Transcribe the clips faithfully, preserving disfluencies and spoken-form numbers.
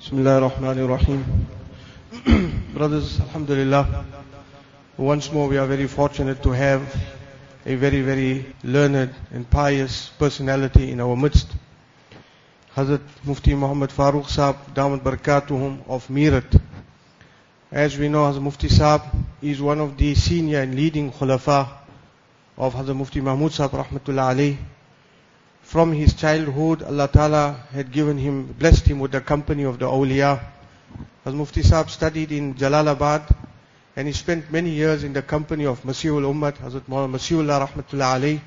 Bismillah ar-Rahman ar-Rahim. Brothers, alhamdulillah, once more we are very fortunate to have a very, very learned and pious personality in our midst. Hazrat Mufti Muhammad Farooq Saab, Damat Barakatuhum of Meerut. As we know, Hazrat Mufti Saab is one of the senior and leading khulafa of Hazrat Mufti Mahmud Saab Rahmatullah Alayh. From his childhood, Allah Ta'ala had given him, blessed him with the company of the awliya. Hazrat Mufti Saab studied in Jalalabad and he spent many years in the company of Masihul Ummat, Hazrat Masihullah Rahmatullah Alayh.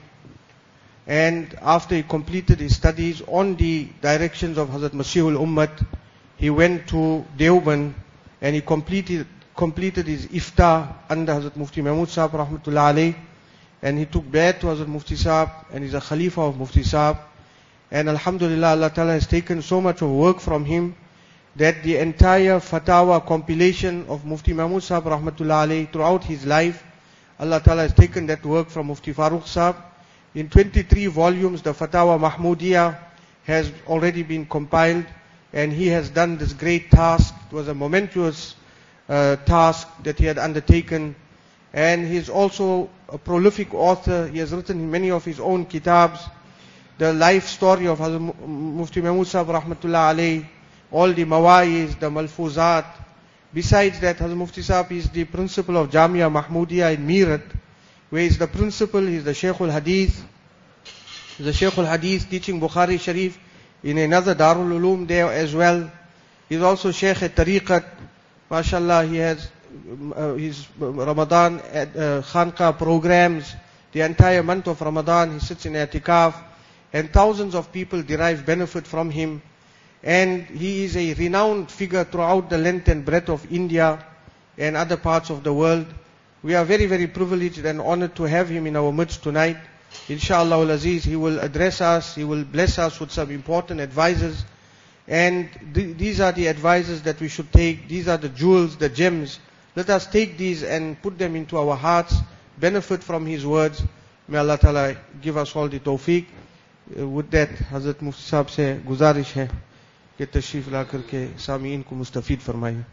And after he completed his studies on the directions of Hazrat Masihul Ummat, he went to Deoband and he completed completed his iftar under Hazrat Mufti Mahmud Saab Rahmatullah Alayh. And he took bayat to Hazrat Mufti Saab and he's a Khalifa of Mufti Saab. And Alhamdulillah, Allah Ta'ala has taken so much of work from him that the entire fatwa compilation of Mufti Mahmud Saab Rahmatullah Alayh throughout his life, Allah Ta'ala has taken that work from Mufti Farooq Saab. In twenty-three volumes, the Fatwa Mahmudiyah has already been compiled and he has done this great task. It was a momentous uh, task that he had undertaken. And he is also a prolific author. He has written many of his own kitabs. The life story of Hazrat Mufti Mahmud Saab Rahmatullah Alayh, all the mawaiz, the malfuzat. Besides that, Hazrat Mufti Saab is the principal of Jamia Mahmudiyah in Meerut, where he is the principal, he is the Shaykhul Hadith. He is the Shaykhul Hadith teaching Bukhari Sharif in another Darul Uloom there as well. He is also Shaykh al-Tariqat. MashaAllah, he has Uh, his Ramadan at uh, Khanqa programs, the entire month of Ramadan, he sits in i'tikaf, and thousands of people derive benefit from him. And he is a renowned figure throughout the length and breadth of India and other parts of the world. We are very, very privileged and honored to have him in our midst tonight. Inshallah al-Aziz, he will address us, he will bless us with some important advices. And th- these are the advices that we should take. These are the jewels, the gems. Let us take these and put them into our hearts, benefit from his words. May Allah Ta'ala give us all the tawfiq. Uh, with that, Hazrat Mufti Saab se guzarish hai कि तशरीफ ला करके सामीन को मुस्तफीद फरमाइए.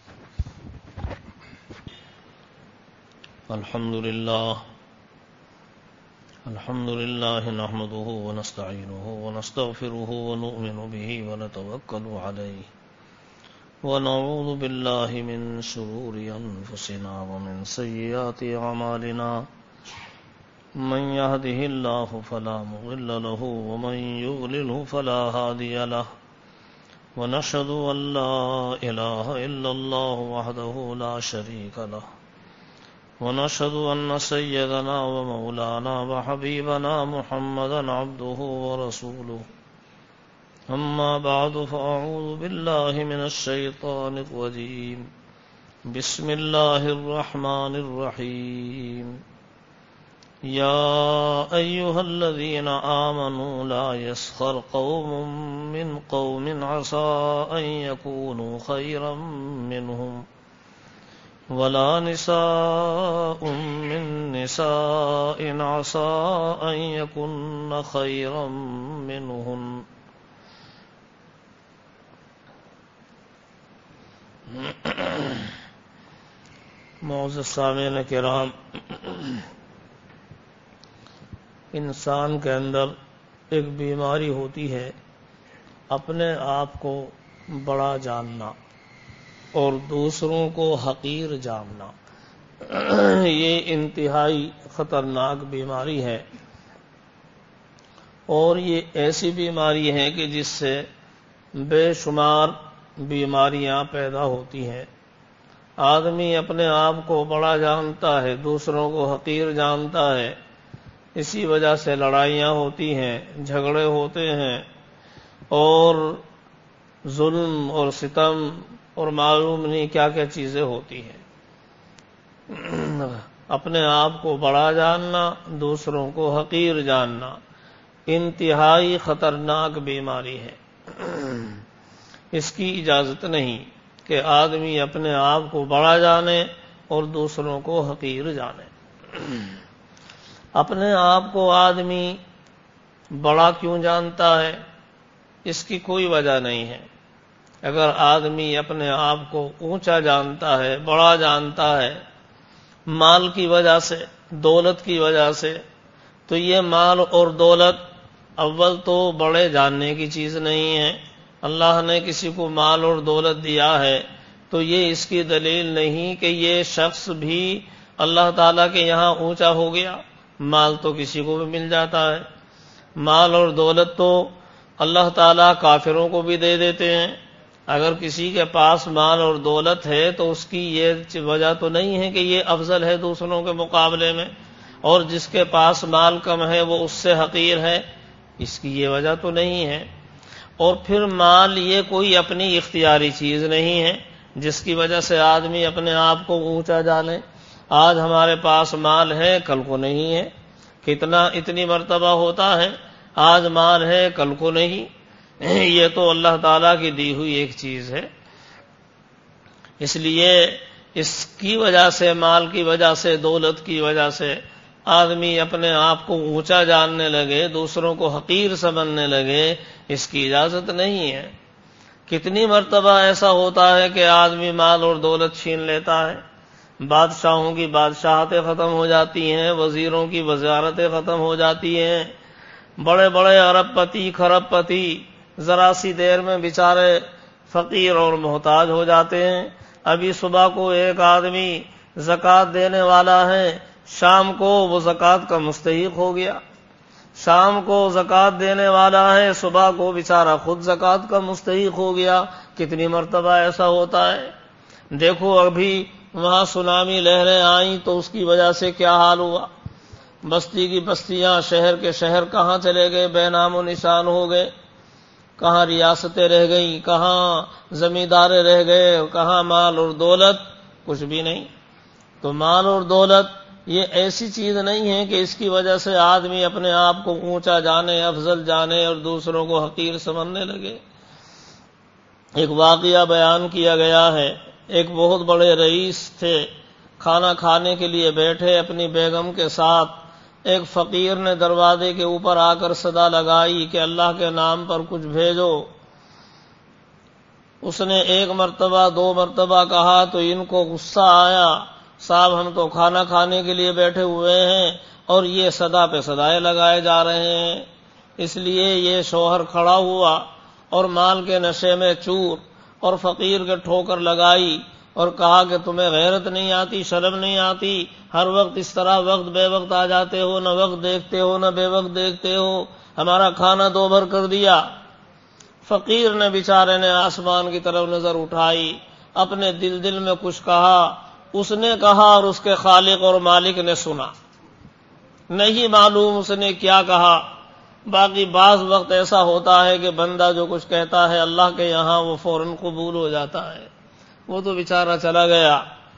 अल्हम्दुलिल्लाह अल्हम्दुलिल्लाह नहमदुहु व नस्तईनुहु व नस्तगफिरुहु व नु'मिनु बिही व नतवक्कलु अलैहि ونعوذ بالله من شرور أنفسنا ومن سيئات أعمالنا من يهده الله فلا مضل له ومن يضلله فلا هادي له ونشهد أن لا إله إلا الله وحده لا شريك له ونشهد أن سيدنا ومولانا وحبيبنا محمدا عبده ورسوله أما بعد فأعوذ بالله من الشيطان الرجيم بسم الله الرحمن الرحيم يا أيها الذين آمنوا لا يسخر قوم من قوم عسى أن يكونوا خيرا منهم ولا نساء من نساء عسى أن يكن خيرا منهن معزز سامعین کرام، انسان کے اندر ایک بیماری ہوتی ہے اپنے آپ کو بڑا جاننا اور دوسروں کو حقیر جاننا. یہ انتہائی خطرناک بیماری ہے اور یہ ایسی بیماری ہے کہ جس سے بے شمار بیماریاں پیدا ہوتی ہیں. آدمی اپنے آپ کو بڑا جانتا ہے، دوسروں کو حقیر جانتا ہے. اسی وجہ سے لڑائیاں ہوتی ہیں، جھگڑے ہوتے ہیں اور ظلم اور ستم اور معلوم نہیں کیا کیا چیزیں ہوتی ہیں. اپنے آپ کو بڑا جاننا، دوسروں کو حقیر جاننا انتہائی خطرناک بیماری ہے. اس کی اجازت نہیں کہ آدمی اپنے آپ کو بڑا جانے اور دوسروں کو حقیر جانے. اپنے آپ کو آدمی بڑا کیوں جانتا ہے؟ اس کی کوئی وجہ نہیں ہے. اگر آدمی اپنے آپ کو اونچا جانتا ہے، بڑا جانتا ہے مال کی وجہ سے، دولت کی وجہ سے، تو یہ مال اور دولت اول تو بڑے جاننے کی چیز نہیں ہے۔ اللہ نے کسی کو مال اور دولت دیا ہے تو یہ اس کی دلیل نہیں کہ یہ شخص بھی اللہ تعالیٰ کے یہاں اونچا ہو گیا۔ مال تو کسی کو بھی مل جاتا ہے، مال اور دولت تو اللہ تعالیٰ کافروں کو بھی دے دیتے ہیں۔ اگر کسی کے پاس مال اور دولت ہے تو اس کی یہ وجہ تو نہیں ہے کہ یہ افضل ہے دوسروں کے مقابلے میں، اور جس کے پاس مال کم ہے وہ اس سے حقیر ہے، اس کی یہ وجہ تو نہیں ہے۔ اور پھر مال یہ کوئی اپنی اختیاری چیز نہیں ہے جس کی وجہ سے آدمی اپنے آپ کو اونچا جانے۔ آج ہمارے پاس مال ہے، کل کو نہیں ہے، کتنا اتنی مرتبہ ہوتا ہے، آج مال ہے کل کو نہیں، یہ تو اللہ تعالیٰ کی دی ہوئی ایک چیز ہے۔ اس لیے اس کی وجہ سے، مال کی وجہ سے، دولت کی وجہ سے آدمی اپنے آپ کو اونچا جاننے لگے، دوسروں کو حقیر سمجھنے لگے، اس کی اجازت نہیں ہے۔ کتنی مرتبہ ایسا ہوتا ہے کہ آدمی مال اور دولت چھین لیتا ہے، بادشاہوں کی بادشاہتیں ختم ہو جاتی ہیں، وزیروں کی وزارتیں ختم ہو جاتی ہیں، بڑے بڑے ارب پتی کھرب پتی ذرا سی دیر میں بیچارے فقیر اور محتاج ہو جاتے ہیں۔ ابھی صبح کو ایک آدمی زکوٰۃ دینے والا ہے، شام کو وہ زکوٰۃ کا مستحق ہو گیا۔ شام کو زکوٰۃ دینے والا ہے، صبح کو بیچارہ خود زکوٰۃ کا مستحق ہو گیا۔ کتنی مرتبہ ایسا ہوتا ہے۔ دیکھو ابھی وہاں سونامی لہریں آئیں تو اس کی وجہ سے کیا حال ہوا، بستی کی بستیاں، شہر کے شہر کہاں چلے گئے، بے نام و نشان ہو گئے، کہاں ریاستیں رہ گئیں، کہاں زمیندارے رہ گئے، کہاں مال اور دولت، کچھ بھی نہیں۔ تو مال اور دولت یہ ایسی چیز نہیں ہے کہ اس کی وجہ سے آدمی اپنے آپ کو اونچا جانے، افضل جانے اور دوسروں کو حقیر سمجھنے لگے۔ ایک واقعہ بیان کیا گیا ہے، ایک بہت بڑے رئیس تھے، کھانا کھانے کے لیے بیٹھے اپنی بیگم کے ساتھ، ایک فقیر نے دروازے کے اوپر آ کر صدا لگائی کہ اللہ کے نام پر کچھ بھیجو۔ اس نے ایک مرتبہ دو مرتبہ کہا تو ان کو غصہ آیا، صاحب ہم تو کھانا کھانے کے لیے بیٹھے ہوئے ہیں اور یہ صدا پہ صدائے لگائے جا رہے ہیں۔ اس لیے یہ شوہر کھڑا ہوا اور مال کے نشے میں چور اور فقیر کے ٹھوکر لگائی اور کہا کہ تمہیں غیرت نہیں آتی، شرم نہیں آتی، ہر وقت اس طرح وقت بے وقت آ جاتے ہو، نہ وقت دیکھتے ہو نہ بے وقت دیکھتے ہو، ہمارا کھانا دو بھر کر دیا۔ فقیر نے بیچارے نے آسمان کی طرف نظر اٹھائی، اپنے دل دل میں کچھ کہا، اس نے کہا اور اس کے خالق اور مالک نے سنا، نہیں معلوم اس نے کیا کہا۔ باقی بعض وقت ایسا ہوتا ہے کہ بندہ جو کچھ کہتا ہے اللہ کے یہاں وہ فوراً قبول ہو جاتا ہے۔ وہ تو بیچارہ چلا گیا،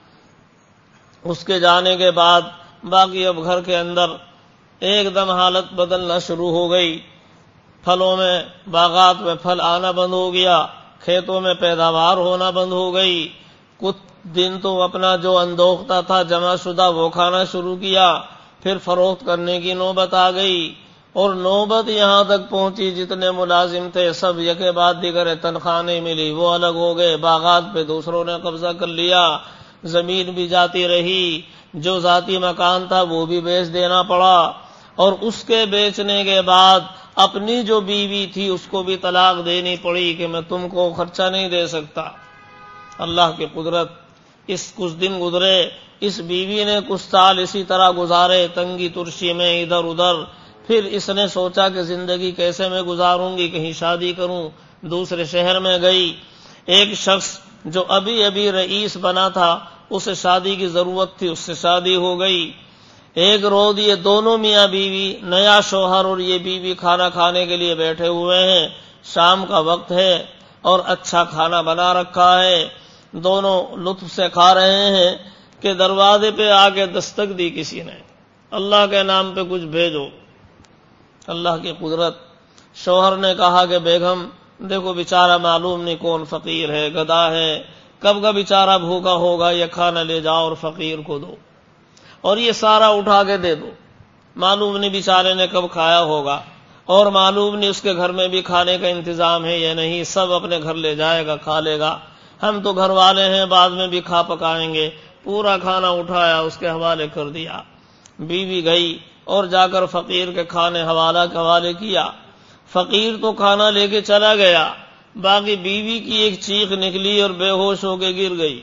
اس کے جانے کے بعد باقی اب گھر کے اندر ایک دم حالت بدلنا شروع ہو گئی، پھلوں میں، باغات میں پھل آنا بند ہو گیا، کھیتوں میں پیداوار ہونا بند ہو گئی۔ کچھ دن تو اپنا جو اندوختہ تھا جمع شدہ وہ کھانا شروع کیا، پھر فروخت کرنے کی نوبت آ گئی، اور نوبت یہاں تک پہنچی جتنے ملازم تھے سب یکے بعد دیگر تنخواہ نہیں ملی، وہ الگ ہو گئے، باغات پہ دوسروں نے قبضہ کر لیا، زمین بھی جاتی رہی، جو ذاتی مکان تھا وہ بھی بیچ دینا پڑا، اور اس کے بیچنے کے بعد اپنی جو بیوی تھی اس کو بھی طلاق دینی پڑی کہ میں تم کو خرچہ نہیں دے سکتا۔ اللہ کی قدرت، اس کچھ دن گزرے، اس بیوی نے کچھ سال اسی طرح گزارے، تنگی ترشی میں ادھر ادھر۔ پھر اس نے سوچا کہ زندگی کیسے میں گزاروں گی، کہیں شادی کروں، دوسرے شہر میں گئی۔ ایک شخص جو ابھی ابھی رئیس بنا تھا اسے شادی کی ضرورت تھی، اس سے شادی ہو گئی۔ ایک روز یہ دونوں میاں بیوی، نیا شوہر اور یہ بیوی کھانا کھانے کے لیے بیٹھے ہوئے ہیں، شام کا وقت ہے اور اچھا کھانا بنا رکھا ہے، دونوں لطف سے کھا رہے ہیں کہ دروازے پہ آ کے دستک دی کسی نے، اللہ کے نام پہ کچھ بھیجو۔ اللہ کی قدرت، شوہر نے کہا کہ بیگم دیکھو بیچارہ معلوم نہیں کون فقیر ہے، گدھا ہے، کب کا بیچارہ بھوکا ہوگا، یہ کھانا لے جاؤ اور فقیر کو دو، اور یہ سارا اٹھا کے دے دو، معلوم نہیں بیچارے نے کب کھایا ہوگا۔ اور معلوم نہیں اس کے گھر میں بھی کھانے کا انتظام ہے یا نہیں، سب اپنے گھر لے جائے گا، کھا لے گا، ہم تو گھر والے ہیں بعد میں بھی کھا پکائیں گے۔ پورا کھانا اٹھایا اس کے حوالے کر دیا، بیوی گئی اور جا کر فقیر کے کھانے حوالہ کے حوالے کیا۔ فقیر تو کھانا لے کے چلا گیا، باقی بیوی کی ایک چیخ نکلی اور بے ہوش ہو کے گر گئی،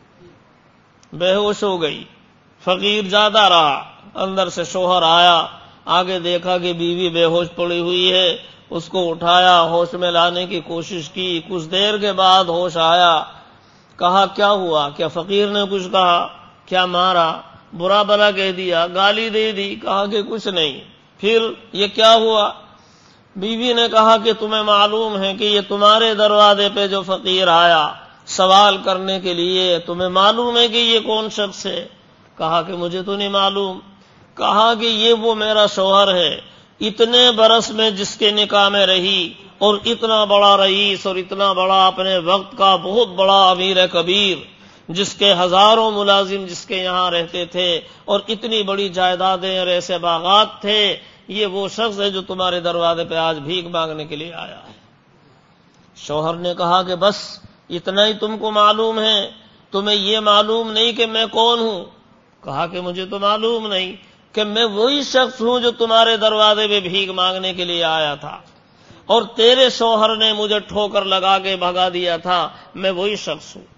بے ہوش ہو گئی۔ فقیر جاتا رہا، اندر سے شوہر آیا، آگے دیکھا کہ بیوی بے ہوش پڑی ہوئی ہے، اس کو اٹھایا، ہوش میں لانے کی کوشش کی، کچھ دیر کے بعد ہوش آیا۔ کہا کیا ہوا؟ کیا فقیر نے کچھ کہا؟ کیا مارا؟ برا بلا کہہ دیا؟ گالی دے دی؟ کہا کہ کچھ نہیں۔ پھر یہ کیا ہوا؟ بیوی نے کہا کہ تمہیں معلوم ہے کہ یہ تمہارے دروازے پہ جو فقیر آیا سوال کرنے کے لیے، تمہیں معلوم ہے کہ یہ کون شخص ہے؟ کہا کہ مجھے تو نہیں معلوم۔ کہا کہ یہ وہ میرا شوہر ہے، اتنے برس میں جس کے نکاح میں رہی، اور اتنا بڑا رئیس اور اتنا بڑا اپنے وقت کا بہت بڑا امیر کبیر، جس کے ہزاروں ملازم جس کے یہاں رہتے تھے، اور اتنی بڑی جائیدادیں اور ایسے باغات تھے، یہ وہ شخص ہے جو تمہارے دروازے پہ آج بھیک مانگنے کے لیے آیا ہے۔ شوہر نے کہا کہ بس اتنا ہی تم کو معلوم ہے، تمہیں یہ معلوم نہیں کہ میں کون ہوں؟ کہا کہ مجھے تو معلوم نہیں کہ میں وہی شخص ہوں جو تمہارے دروازے پہ بھیک مانگنے کے لیے آیا تھا، اور تیرے شوہر نے مجھے ٹھوکر لگا کے بھگا دیا تھا، میں وہی شخص ہوں۔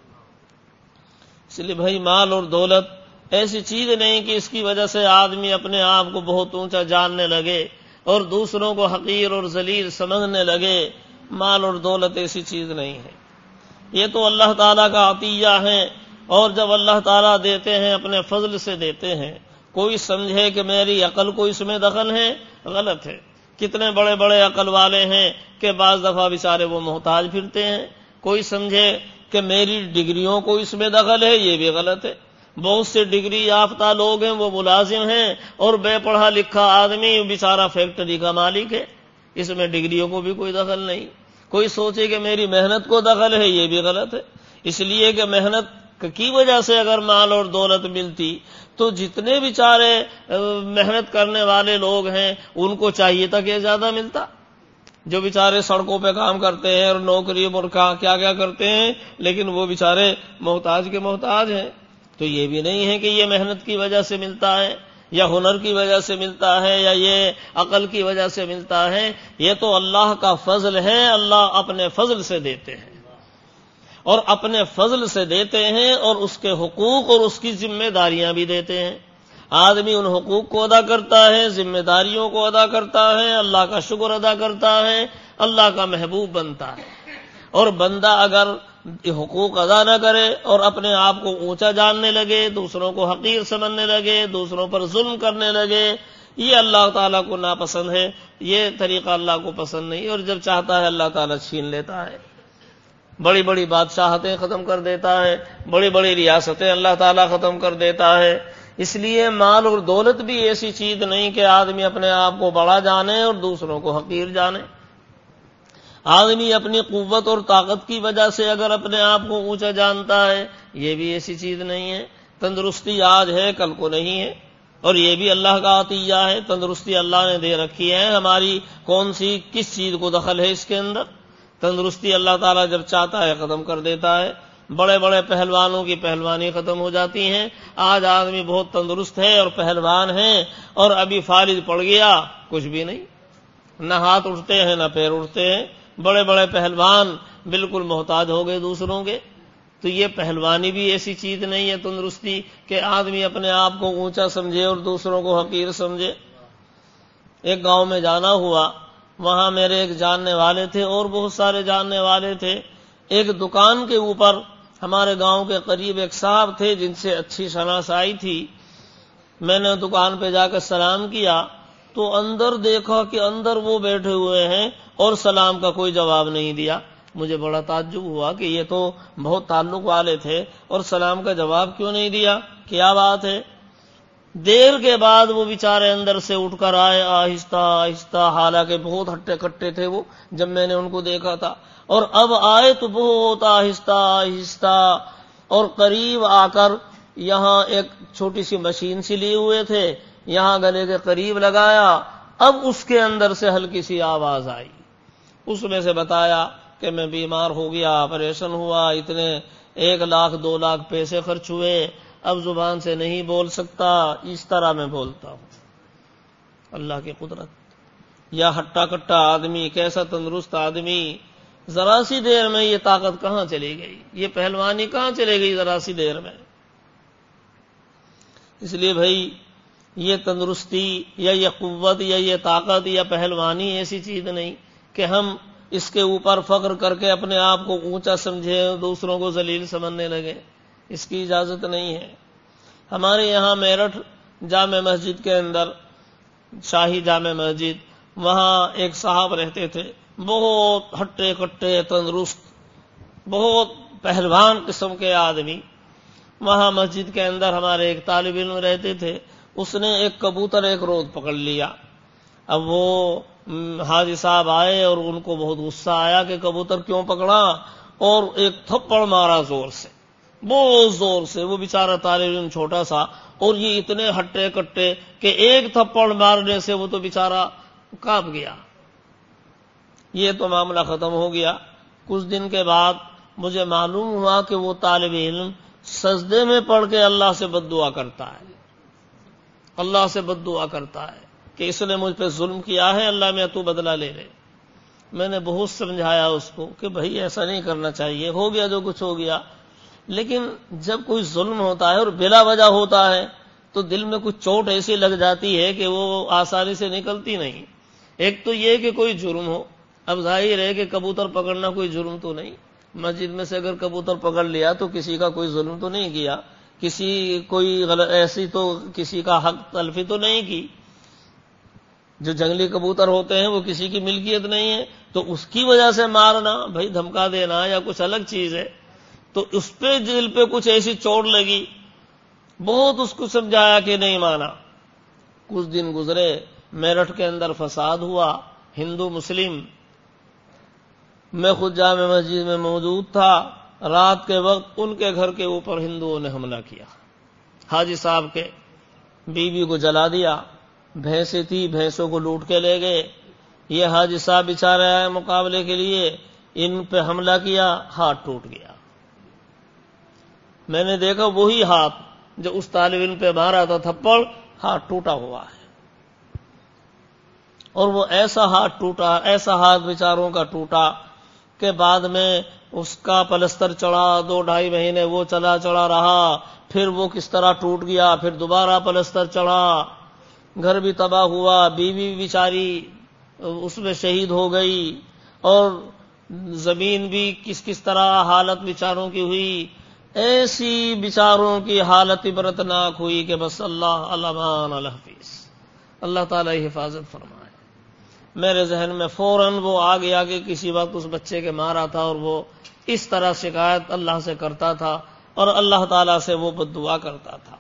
اس لیے بھائی مال اور دولت ایسی چیز نہیں کہ اس کی وجہ سے آدمی اپنے آپ کو بہت اونچا جاننے لگے اور دوسروں کو حقیر اور ذلیل سمجھنے لگے۔ مال اور دولت ایسی چیز نہیں ہے، یہ تو اللہ تعالیٰ کا عطیہ ہے، اور جب اللہ تعالیٰ دیتے ہیں اپنے فضل سے دیتے ہیں۔ کوئی سمجھے کہ میری عقل کو اس میں دخل ہے، غلط ہے۔ کتنے بڑے بڑے عقل والے ہیں کہ بعض دفعہ بیچارے وہ محتاج پھرتے ہیں۔ کوئی سمجھے کہ میری ڈگریوں کو اس میں دخل ہے، یہ بھی غلط ہے۔ بہت سے ڈگری یافتہ لوگ ہیں وہ ملازم ہیں، اور بے پڑھا لکھا آدمی بیچارہ فیکٹری کا مالک ہے، اس میں ڈگریوں کو بھی کوئی دخل نہیں۔ کوئی سوچے کہ میری محنت کو دخل ہے، یہ بھی غلط ہے، اس لیے کہ محنت کی وجہ سے اگر مال اور دولت ملتی تو جتنے بیچارے محنت کرنے والے لوگ ہیں ان کو چاہیے تھا کہ زیادہ ملتا۔ جو بیچارے سڑکوں پہ کام کرتے ہیں اور نوکری اور کیا کیا کرتے ہیں، لیکن وہ بیچارے محتاج کے محتاج ہیں۔ تو یہ بھی نہیں ہے کہ یہ محنت کی وجہ سے ملتا ہے، یا ہنر کی وجہ سے ملتا ہے، یا یہ عقل کی وجہ سے ملتا ہے۔ یہ تو اللہ کا فضل ہے، اللہ اپنے فضل سے دیتے ہیں، اور اپنے فضل سے دیتے ہیں، اور اس کے حقوق اور اس کی ذمہ داریاں بھی دیتے ہیں۔ آدمی ان حقوق کو ادا کرتا ہے، ذمہ داریوں کو ادا کرتا ہے، اللہ کا شکر ادا کرتا ہے، اللہ کا محبوب بنتا ہے۔ اور بندہ اگر حقوق ادا نہ کرے اور اپنے آپ کو اونچا جاننے لگے، دوسروں کو حقیر سمجھنے لگے، دوسروں پر ظلم کرنے لگے، یہ اللہ تعالیٰ کو ناپسند ہے، یہ طریقہ اللہ کو پسند نہیں، اور جب چاہتا ہے اللہ تعالیٰ چھین لیتا ہے۔ بڑی بڑی بادشاہتیں ختم کر دیتا ہے، بڑی بڑی ریاستیں اللہ تعالیٰ ختم کر دیتا ہے۔ اس لیے مال اور دولت بھی ایسی چیز نہیں کہ آدمی اپنے آپ کو بڑا جانے اور دوسروں کو حقیر جانے۔ آدمی اپنی قوت اور طاقت کی وجہ سے اگر اپنے آپ کو اونچا جانتا ہے، یہ بھی ایسی چیز نہیں ہے۔ تندرستی آج ہے کل کو نہیں ہے، اور یہ بھی اللہ کا عطیہ ہے۔ تندرستی اللہ نے دے رکھی ہے، ہماری کون سی کس چیز کو دخل ہے اس کے اندر؟ تندرستی اللہ تعالیٰ جب چاہتا ہے ختم کر دیتا ہے۔ بڑے بڑے پہلوانوں کی پہلوانی ختم ہو جاتی ہیں۔ آج آدمی بہت تندرست ہے اور پہلوان ہے، اور ابھی فالج پڑ گیا کچھ بھی نہیں، نہ ہاتھ اٹھتے ہیں نہ پیر اٹھتے ہیں۔ بڑے بڑے پہلوان بالکل محتاج ہو گئے دوسروں کے۔ تو یہ پہلوانی بھی ایسی چیز نہیں ہے تندرستی کہ آدمی اپنے آپ کو اونچا سمجھے اور دوسروں کو حقیر سمجھے۔ ایک گاؤں میں جانا ہوا، وہاں میرے ایک جاننے والے تھے اور بہت سارے جاننے والے تھے۔ ایک دکان کے اوپر ہمارے گاؤں کے قریب ایک صاحب تھے جن سے اچھی شناسائی تھی۔ میں نے دکان پہ جا کر سلام کیا تو اندر دیکھا کہ اندر وہ بیٹھے ہوئے ہیں اور سلام کا کوئی جواب نہیں دیا۔ مجھے بڑا تعجب ہوا کہ یہ تو بہت تعلق والے تھے اور سلام کا جواب کیوں نہیں دیا، کیا بات ہے؟ دیر کے بعد وہ بیچارے اندر سے اٹھ کر آئے آہستہ آہستہ، حالانکہ بہت ہٹے کٹے تھے وہ جب میں نے ان کو دیکھا تھا، اور اب آئے تو بہت آہستہ آہستہ، اور قریب آ کر یہاں ایک چھوٹی سی مشین سی لیے ہوئے تھے، یہاں گلے کے قریب لگایا اب اس کے اندر سے ہلکی سی آواز آئی، اس میں سے بتایا کہ میں بیمار ہو گیا، آپریشن ہوا، اتنے ایک لاکھ دو لاکھ پیسے خرچ ہوئے، اب زبان سے نہیں بول سکتا، اس طرح میں بولتا ہوں۔ اللہ کی قدرت، یا ہٹا کٹا آدمی، کیسا تندرست آدمی، ذرا سی دیر میں یہ طاقت کہاں چلی گئی، یہ پہلوانی کہاں چلے گئی ذرا سی دیر میں۔ اس لیے بھائی یہ تندرستی یا یہ قوت یا یہ طاقت یا پہلوانی ایسی چیز نہیں کہ ہم اس کے اوپر فخر کر کے اپنے آپ کو اونچا سمجھے، دوسروں کو ذلیل سمجھنے لگے، اس کی اجازت نہیں ہے۔ ہمارے یہاں میرٹھ جامع مسجد کے اندر، شاہی جامع مسجد، وہاں ایک صاحب رہتے تھے، بہت ہٹے کٹے تندرست، بہت پہلوان قسم کے آدمی۔ وہاں مسجد کے اندر ہمارے ایک طالب علم رہتے تھے، اس نے ایک کبوتر ایک روز پکڑ لیا۔ اب وہ حاجی صاحب آئے اور ان کو بہت غصہ آیا کہ کبوتر کیوں پکڑا، اور ایک تھپڑ مارا زور سے، بہت زور سے۔ وہ بیچارہ طالب علم چھوٹا سا، اور یہ اتنے ہٹے کٹے کہ ایک تھپڑ مارنے سے وہ تو بیچارہ کانپ گیا۔ یہ تو معاملہ ختم ہو گیا۔ کچھ دن کے بعد مجھے معلوم ہوا کہ وہ طالب علم سجدے میں پڑھ کے اللہ سے بد دعا کرتا ہے، اللہ سے بد دعا کرتا ہے کہ اس نے مجھ پہ ظلم کیا ہے، اللہ میں تو بدلہ لے لے۔ میں نے بہت سمجھایا اس کو کہ بھائی ایسا نہیں کرنا چاہیے، ہو گیا جو کچھ ہو گیا، لیکن جب کوئی ظلم ہوتا ہے اور بلا وجہ ہوتا ہے تو دل میں کچھ چوٹ ایسی لگ جاتی ہے کہ وہ آسانی سے نکلتی نہیں۔ ایک تو یہ کہ کوئی جرم ہو، اب ظاہر ہے کہ کبوتر پکڑنا کوئی جرم تو نہیں، مسجد میں سے اگر کبوتر پکڑ لیا تو کسی کا کوئی ظلم تو نہیں کیا، کسی کوئی غلط ایسی تو کسی کا حق تلفی تو نہیں کی۔ جو جنگلی کبوتر ہوتے ہیں وہ کسی کی ملکیت نہیں ہے، تو اس کی وجہ سے مارنا، بھائی دھمکا دینا یا کچھ الگ چیز ہے۔ تو اس پہ دل پہ کچھ ایسی چوٹ لگی، بہت اس کو سمجھایا کہ نہیں مانا۔ کچھ دن گزرے، میرٹھ کے اندر فساد ہوا، ہندو مسلم۔ میں خود جامع مسجد میں موجود تھا، رات کے وقت ان کے گھر کے اوپر ہندوؤں نے حملہ کیا، حاجی صاحب کے بیوی کو جلا دیا، بھینسیں تھی بھینسوں کو لوٹ کے لے گئے۔ یہ حاجی صاحب بیچارے آئے مقابلے کے لیے، ان پہ حملہ کیا، ہاتھ ٹوٹ گیا۔ میں نے دیکھا وہی ہاتھ جو اس طالب علم پہ مارا تھا تھپڑ، ہاتھ ٹوٹا ہوا ہے، اور وہ ایسا ہاتھ ٹوٹا، ایسا ہاتھ بیچاروں کا ٹوٹا کہ بعد میں اس کا پلستر چڑھا، دو ڈھائی مہینے وہ چلا چڑھا رہا، پھر وہ کس طرح ٹوٹ گیا، پھر دوبارہ پلستر چڑھا، گھر بھی تباہ ہوا، بیوی بیچاری اس میں شہید ہو گئی، اور زمین بھی کس کس طرح حالت بیچاروں کی ہوئی۔ ایسی بیچاروں کی حالت عبرتناک ہوئی کہ بس اللہ الامان الحفیظ، اللہ تعالی حفاظت فرمائے۔ میرے ذہن میں فوراً وہ آ گیا کہ کسی وقت اس بچے کے مارا تھا، اور وہ اس طرح شکایت اللہ سے کرتا تھا، اور اللہ تعالیٰ سے وہ بد دعا کرتا تھا۔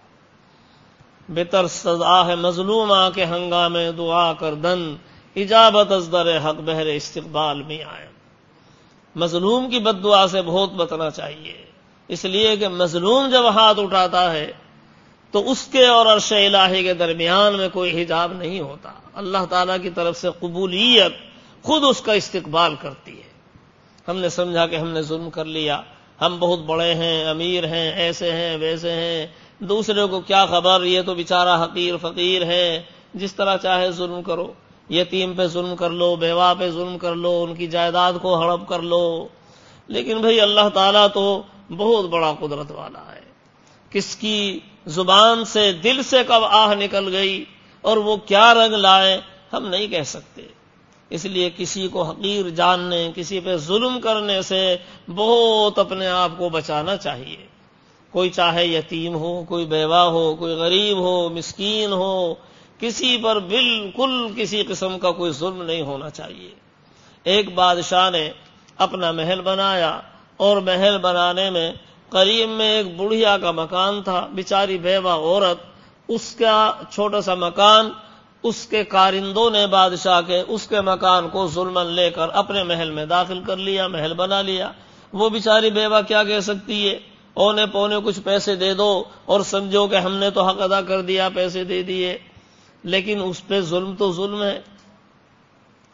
بہتر سزا ہے مظلومہ کے ہنگامے دعا کر دن، اجابت از در حق بہر استقبال میں آئے۔ مظلوم کی بد دعا سے بہت بچنا چاہیے، اس لیے کہ مظلوم جب ہاتھ اٹھاتا ہے تو اس کے اور عرش الہی کے درمیان میں کوئی حجاب نہیں ہوتا، اللہ تعالیٰ کی طرف سے قبولیت خود اس کا استقبال کرتی ہے۔ ہم نے سمجھا کہ ہم نے ظلم کر لیا، ہم بہت بڑے ہیں، امیر ہیں، ایسے ہیں ویسے ہیں، دوسرے کو کیا خبر، یہ تو بیچارہ حقیر فقیر ہے، جس طرح چاہے ظلم کرو، یتیم پہ ظلم کر لو، بیوہ پہ ظلم کر لو، ان کی جائیداد کو ہڑپ کر لو۔ لیکن بھئی اللہ تعالیٰ تو بہت بڑا قدرت والا ہے، کس کی زبان سے دل سے کب آہ نکل گئی اور وہ کیا رنگ لائے ہم نہیں کہہ سکتے۔ اس لیے کسی کو حقیر جاننے، کسی پہ ظلم کرنے سے بہت اپنے آپ کو بچانا چاہیے۔ کوئی چاہے یتیم ہو، کوئی بیوہ ہو، کوئی غریب ہو، مسکین ہو، کسی پر بالکل کسی قسم کا کوئی ظلم نہیں ہونا چاہیے۔ ایک بادشاہ نے اپنا محل بنایا، اور محل بنانے میں قریب میں ایک بڑھیا کا مکان تھا، بیچاری بیوہ عورت، اس کا چھوٹا سا مکان اس کے کارندوں نے بادشاہ کے اس کے مکان کو ظلماً لے کر اپنے محل میں داخل کر لیا، محل بنا لیا۔ وہ بیچاری بیوہ کیا کہہ سکتی ہے، اونے پونے کچھ پیسے دے دو اور سمجھو کہ ہم نے تو حق ادا کر دیا، پیسے دے دیے، لیکن اس پہ ظلم تو ظلم ہے۔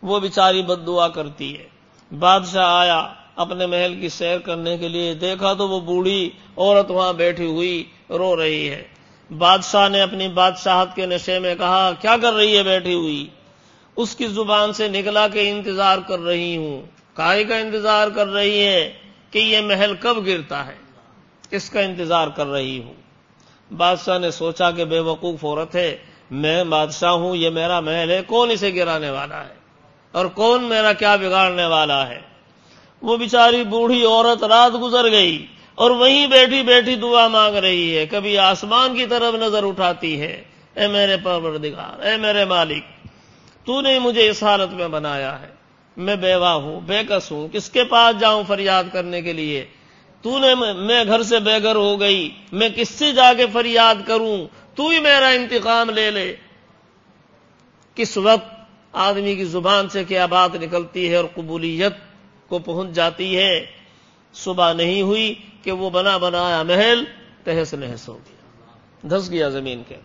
وہ بیچاری بد دعا کرتی ہے۔ بادشاہ آیا اپنے محل کی سیر کرنے کے لیے، دیکھا تو وہ بوڑھی عورت وہاں بیٹھی ہوئی رو رہی ہے۔ بادشاہ نے اپنی بادشاہت کے نشے میں کہا کیا کر رہی ہے بیٹھی ہوئی؟ اس کی زبان سے نکلا کہ انتظار کر رہی ہوں۔ کائے کا انتظار کر رہی ہے؟ کہ یہ محل کب گرتا ہے، اس کا انتظار کر رہی ہوں۔ بادشاہ نے سوچا کہ بے وقوف عورت ہے، میں بادشاہ ہوں، یہ میرا محل ہے، کون اسے گرانے والا ہے اور کون میرا کیا بگاڑنے والا ہے؟ وہ بیچاری بوڑھی عورت رات گزر گئی اور وہیں بیٹھی بیٹھی دعا مانگ رہی ہے، کبھی آسمان کی طرف نظر اٹھاتی ہے، اے میرے پروردگار، اے میرے مالک، تو نے مجھے اس حالت میں بنایا ہے، میں بیوہ ہوں، بے کس ہوں، کس کے پاس جاؤں فریاد کرنے کے لیے؟ تو نے میں گھر سے بے گھر ہو گئی، میں کس سے جا کے فریاد کروں؟ تو ہی میرا انتقام لے لے۔ کس وقت آدمی کی زبان سے کیا بات نکلتی ہے اور قبولیت کو پہنچ جاتی ہے۔ صبح نہیں ہوئی کہ وہ بنا بنایا محل تہس نہس ہو گیا، دھس گیا زمین کے۔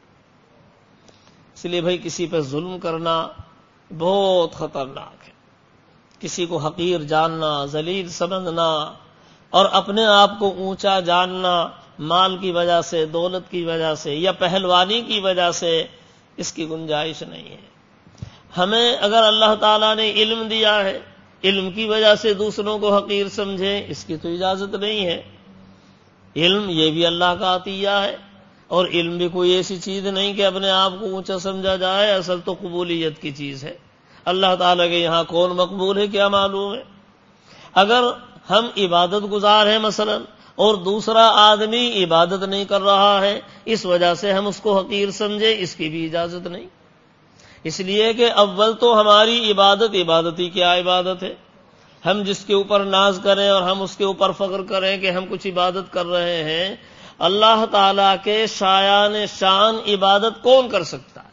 اس لیے بھائی کسی پہ ظلم کرنا بہت خطرناک ہے، کسی کو حقیر جاننا، ذلیل سمجھنا اور اپنے آپ کو اونچا جاننا مال کی وجہ سے، دولت کی وجہ سے یا پہلوانی کی وجہ سے، اس کی گنجائش نہیں ہے۔ ہمیں اگر اللہ تعالیٰ نے علم دیا ہے، علم کی وجہ سے دوسروں کو حقیر سمجھیں، اس کی تو اجازت نہیں ہے۔ علم یہ بھی اللہ کا عطیہ ہے، اور علم بھی کوئی ایسی چیز نہیں کہ اپنے آپ کو اونچا سمجھا جائے، اصل تو قبولیت کی چیز ہے۔ اللہ تعالیٰ کے یہاں کون مقبول ہے کیا معلوم ہے؟ اگر ہم عبادت گزار ہیں مثلا اور دوسرا آدمی عبادت نہیں کر رہا ہے، اس وجہ سے ہم اس کو حقیر سمجھیں، اس کی بھی اجازت نہیں۔ اس لیے کہ اول تو ہماری عبادت عبادتی کیا عبادت ہے؟ ہم جس کے اوپر ناز کریں اور ہم اس کے اوپر فخر کریں کہ ہم کچھ عبادت کر رہے ہیں، اللہ تعالیٰ کے شایان شان عبادت کون کر سکتا ہے؟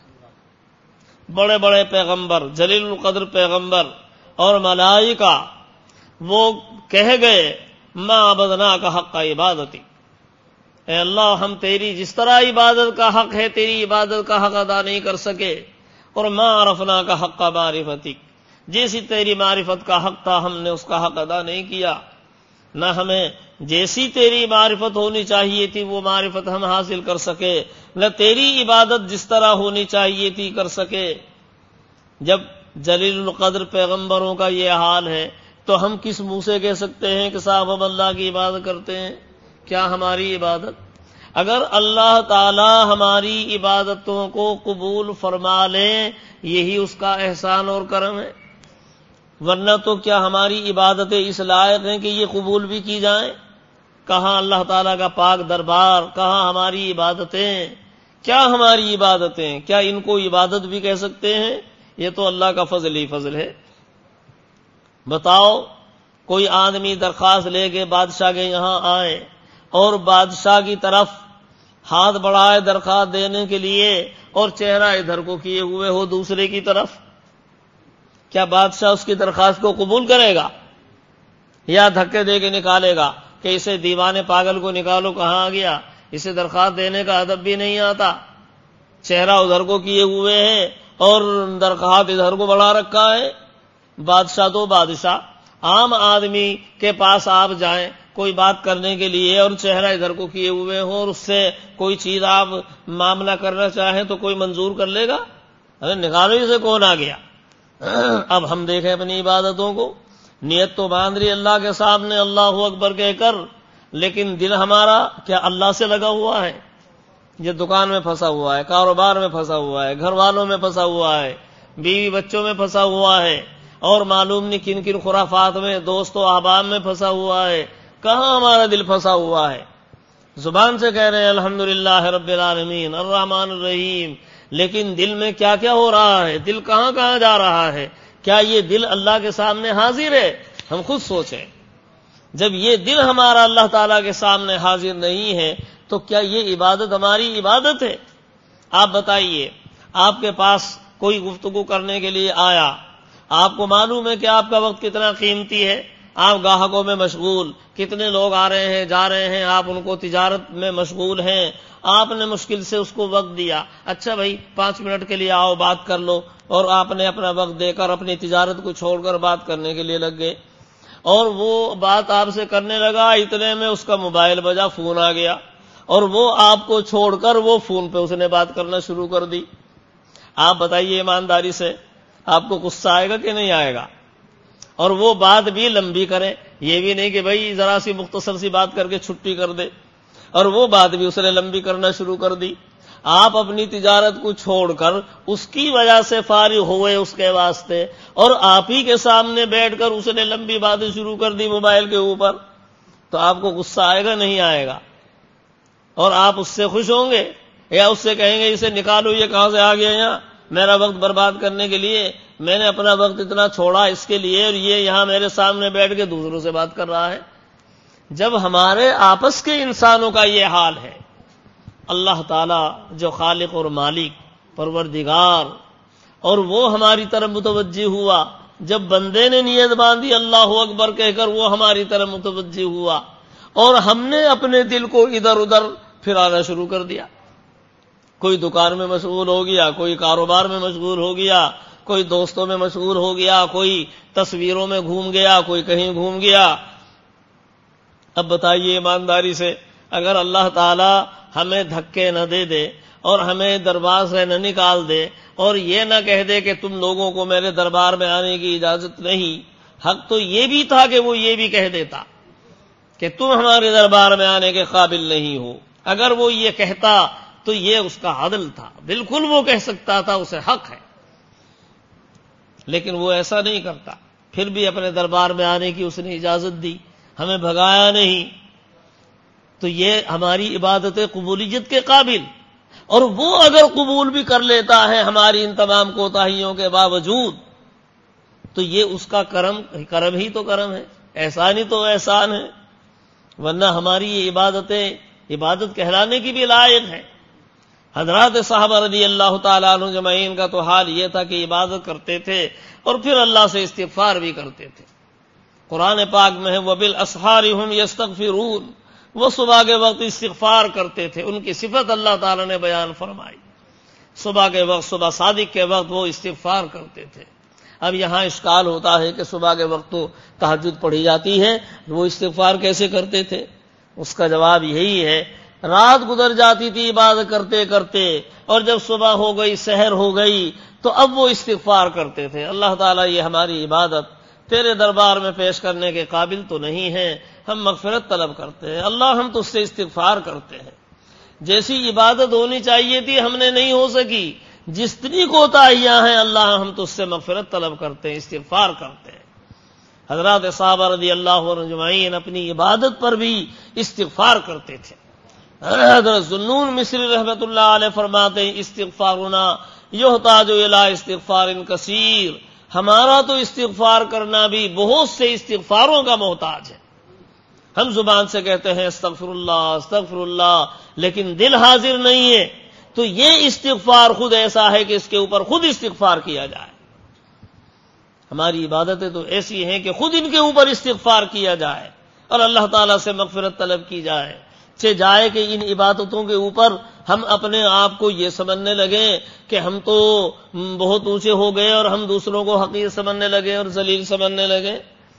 بڑے بڑے پیغمبر، جلیل القدر پیغمبر اور ملائکہ وہ کہہ گئے ما عبدناک حق عبادتی، اے اللہ ہم تیری جس طرح عبادت کا حق ہے تیری عبادت کا حق ادا نہیں کر سکے، اور ما عرفناک حق معرفتک، جیسی تیری معرفت کا حق تھا ہم نے اس کا حق ادا نہیں کیا، نہ ہمیں جیسی تیری معرفت ہونی چاہیے تھی وہ معرفت ہم حاصل کر سکے، نہ تیری عبادت جس طرح ہونی چاہیے تھی کر سکے۔ جب جلیل القدر پیغمبروں کا یہ حال ہے تو ہم کس منہ سے کہہ سکتے ہیں کہ صاحب ہم اللہ کی عبادت کرتے ہیں؟ کیا ہماری عبادت؟ اگر اللہ تعالی ہماری عبادتوں کو قبول فرما لیں یہی اس کا احسان اور کرم ہے، ورنہ تو کیا ہماری عبادتیں اس لائق ہیں کہ یہ قبول بھی کی جائیں؟ کہاں اللہ تعالیٰ کا پاک دربار، کہاں ہماری عبادتیں؟ کیا ہماری عبادتیں؟ کیا ان کو عبادت بھی کہہ سکتے ہیں؟ یہ تو اللہ کا فضل ہی فضل ہے۔ بتاؤ کوئی آدمی درخواست لے کے بادشاہ کے یہاں آئے اور بادشاہ کی طرف ہاتھ بڑھائے درخواست دینے کے لیے اور چہرہ ادھر کو کیے ہوئے ہو دوسرے کی طرف، کیا بادشاہ اس کی درخواست کو قبول کرے گا یا دھکے دے کے نکالے گا کہ اسے دیوانے پاگل کو نکالو، کہاں آ گیا، اسے درخواست دینے کا ادب بھی نہیں آتا، چہرہ ادھر کو کیے ہوئے ہیں اور درخواست ادھر کو بڑھا رکھا ہے۔ بادشاہ تو بادشاہ، عام آدمی کے پاس آپ جائیں کوئی بات کرنے کے لیے اور چہرہ ادھر کو کیے ہوئے ہو اور اس سے کوئی چیز آپ معاملہ کرنا چاہیں تو کوئی منظور کر لے گا؟ ارے نکالو اسے، کون آ گیا؟ اب ہم دیکھیں اپنی عبادتوں کو، نیت تو باندھ رہی اللہ کے سامنے اللہ اکبر کہہ کر، لیکن دل ہمارا کیا اللہ سے لگا ہوا ہے؟ یہ دکان میں پھنسا ہوا ہے، کاروبار میں پھنسا ہوا ہے، گھر والوں میں پھنسا ہوا ہے، بیوی بچوں میں پھنسا ہوا ہے، اور معلوم نہیں کن کن خرافات میں، دوست و احباب میں پھنسا ہوا ہے۔ کہاں ہمارا دل پھنسا ہوا ہے؟ زبان سے کہہ رہے ہیں الحمدللہ رب العالمین الرحمن الرحیم، لیکن دل میں کیا کیا ہو رہا ہے؟ دل کہاں کہاں جا رہا ہے؟ کیا یہ دل اللہ کے سامنے حاضر ہے؟ ہم خود سوچیں، جب یہ دل ہمارا اللہ تعالیٰ کے سامنے حاضر نہیں ہے تو کیا یہ عبادت ہماری عبادت ہے؟ آپ بتائیے، آپ کے پاس کوئی گفتگو کرنے کے لیے آیا، آپ کو معلوم ہے کہ آپ کا وقت کتنا قیمتی ہے، آپ گاہکوں میں مشغول، کتنے لوگ آ رہے ہیں جا رہے ہیں، آپ ان کو تجارت میں مشغول ہیں، آپ نے مشکل سے اس کو وقت دیا، اچھا بھائی پانچ منٹ کے لیے آؤ بات کر لو، اور آپ نے اپنا وقت دے کر اپنی تجارت کو چھوڑ کر بات کرنے کے لیے لگ گئے، اور وہ بات آپ سے کرنے لگا، اتنے میں اس کا موبائل بجا، فون آ گیا، اور وہ آپ کو چھوڑ کر وہ فون پہ اس نے بات کرنا شروع کر دی۔ آپ بتائیے ایمانداری سے آپ کو غصہ آئے گا کہ نہیں آئے گا؟ اور وہ بات بھی لمبی کرے، یہ بھی نہیں کہ بھائی ذرا سی مختصر سی بات کر کے چھٹی کر دے، اور وہ بات بھی اس نے لمبی کرنا شروع کر دی۔ آپ اپنی تجارت کو چھوڑ کر اس کی وجہ سے فارغ ہوئے اس کے واسطے، اور آپ ہی کے سامنے بیٹھ کر اس نے لمبی باتیں شروع کر دی موبائل کے اوپر، تو آپ کو غصہ آئے گا نہیں آئے گا؟ اور آپ اس سے خوش ہوں گے یا اس سے کہیں گے اسے نکالو، یہ کہاں سے آ گیا یہاں میرا وقت برباد کرنے کے لیے، میں نے اپنا وقت اتنا چھوڑا اس کے لیے، اور یہ یہاں میرے سامنے بیٹھ کے دوسروں سے بات کر رہا ہے۔ جب ہمارے آپس کے انسانوں کا یہ حال ہے، اللہ تعالی جو خالق اور مالک پروردگار، اور وہ ہماری طرف متوجہ ہوا، جب بندے نے نیت باندھی اللہ اکبر کہہ کر وہ ہماری طرف متوجہ ہوا، اور ہم نے اپنے دل کو ادھر ادھر پھرانا شروع کر دیا، کوئی دکان میں مشغول ہو گیا، کوئی کاروبار میں مشغول ہو گیا، کوئی دوستوں میں مشغول ہو گیا، کوئی تصویروں میں گھوم گیا، کوئی کہیں گھوم گیا۔ اب بتائیے ایمانداری سے، اگر اللہ تعالی ہمیں دھکے نہ دے دے اور ہمیں دربار سے نہ نکال دے، اور یہ نہ کہہ دے کہ تم لوگوں کو میرے دربار میں آنے کی اجازت نہیں، حق تو یہ بھی تھا کہ وہ یہ بھی کہہ دیتا کہ تم ہمارے دربار میں آنے کے قابل نہیں ہو۔ اگر وہ یہ کہتا تو یہ اس کا عدل تھا، بالکل وہ کہہ سکتا تھا، اسے حق ہے، لیکن وہ ایسا نہیں کرتا، پھر بھی اپنے دربار میں آنے کی اس نے اجازت دی، ہمیں بھگایا نہیں، تو یہ ہماری عبادت قبولیت کے قابل۔ اور وہ اگر قبول بھی کر لیتا ہے ہماری ان تمام کوتاہیوں کے باوجود، تو یہ اس کا کرم کرم ہی تو کرم ہے، احسان ہی تو احسان ہے، ورنہ ہماری یہ عبادتیں عبادت کہلانے کی بھی لائق ہے۔ حضرات صحابہ رضی اللہ تعالیٰ عنہ اجمعین کا تو حال یہ تھا کہ عبادت کرتے تھے اور پھر اللہ سے استغفار بھی کرتے تھے۔ قرآن پاک میں ہے وَبِالْأَسْحَارِ هُمْ يَسْتَغْفِرُونَ، وہ صبح کے وقت استغفار کرتے تھے، ان کی صفت اللہ تعالیٰ نے بیان فرمائی، صبح کے وقت، صبح صادق کے وقت وہ استغفار کرتے تھے۔ اب یہاں اشکال ہوتا ہے کہ صبح کے وقت تو تہجد پڑھی جاتی ہے، وہ استغفار کیسے کرتے تھے؟ اس کا جواب یہی ہے، رات گزر جاتی تھی عبادت کرتے کرتے، اور جب صبح ہو گئی، سحر ہو گئی، تو اب وہ استغفار کرتے تھے، اللہ تعالیٰ یہ ہماری عبادت تیرے دربار میں پیش کرنے کے قابل تو نہیں ہے، ہم مغفرت طلب کرتے ہیں، اللہ ہم تجھ سے استغفار کرتے ہیں۔ جیسی عبادت ہونی چاہیے تھی ہم نے نہیں ہو سکی، جتنی کوتاہیاں ہیں اللہ ہم تجھ سے مغفرت طلب کرتے ہیں، استغفار کرتے ہیں۔ حضرات صحابہ رضی اللہ عنہم اجمعین اپنی عبادت پر بھی استغفار کرتے تھے۔ حضرت ذوالنون مصری رحمۃ اللہ علیہ فرماتے ہیں استغفارنا یحتاج الی استغفار کثیر، ہمارا تو استغفار کرنا بھی بہت سے استغفاروں کا محتاج ہے۔ ہم زبان سے کہتے ہیں استغفر اللہ استغفر اللہ، لیکن دل حاضر نہیں ہے، تو یہ استغفار خود ایسا ہے کہ اس کے اوپر خود استغفار کیا جائے۔ ہماری عبادتیں تو ایسی ہیں کہ خود ان کے اوپر استغفار کیا جائے اور اللہ تعالیٰ سے مغفرت طلب کی جائے، چہ جائے کہ ان عبادتوں کے اوپر ہم اپنے آپ کو یہ سمجھنے لگیں کہ ہم تو بہت اونچے ہو گئے اور ہم دوسروں کو حقیر سمجھنے لگے اور ذلیل سمجھنے لگے۔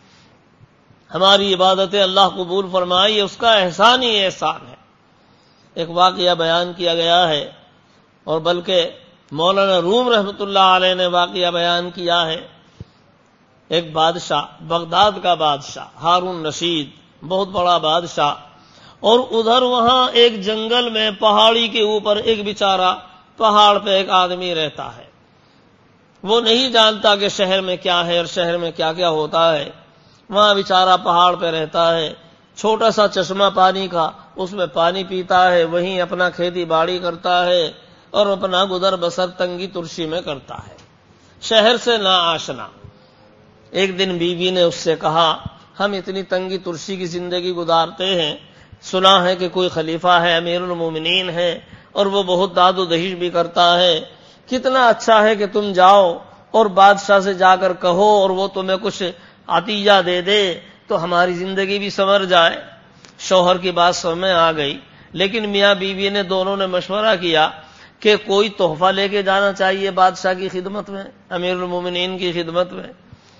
ہماری عبادتیں اللہ قبول فرمائے، یہ اس کا احسان ہی احسان ہے۔ ایک واقعہ بیان کیا گیا ہے، اور بلکہ مولانا روم رحمۃ اللہ علیہ نے واقعہ بیان کیا ہے۔ ایک بادشاہ، بغداد کا بادشاہ ہارون رشید، بہت بڑا بادشاہ، اور ادھر وہاں ایک جنگل میں پہاڑی کے اوپر ایک بیچارہ پہاڑ پہ ایک آدمی رہتا ہے، وہ نہیں جانتا کہ شہر میں کیا ہے اور شہر میں کیا کیا ہوتا ہے۔ وہاں بیچارہ پہاڑ پہ رہتا ہے، چھوٹا سا چشمہ پانی کا، اس میں پانی پیتا ہے، وہیں اپنا کھیتی باڑی کرتا ہے اور اپنا گزر بسر تنگی ترشی میں کرتا ہے، شہر سے نا آشنا۔ ایک دن بیوی نے اس سے کہا ہم اتنی تنگی ترشی کی زندگی گزارتے ہیں، سنا ہے کہ کوئی خلیفہ ہے، امیر المومنین ہے، اور وہ بہت داد و دہیش بھی کرتا ہے، کتنا اچھا ہے کہ تم جاؤ اور بادشاہ سے جا کر کہو اور وہ تمہیں کچھ عطیہ دے دے تو ہماری زندگی بھی سنور جائے۔ شوہر کی بات سمجھ میں آ گئی، لیکن میاں بیوی نے دونوں نے مشورہ کیا کہ کوئی تحفہ لے کے جانا چاہیے بادشاہ کی خدمت میں، امیر المومنین کی خدمت میں۔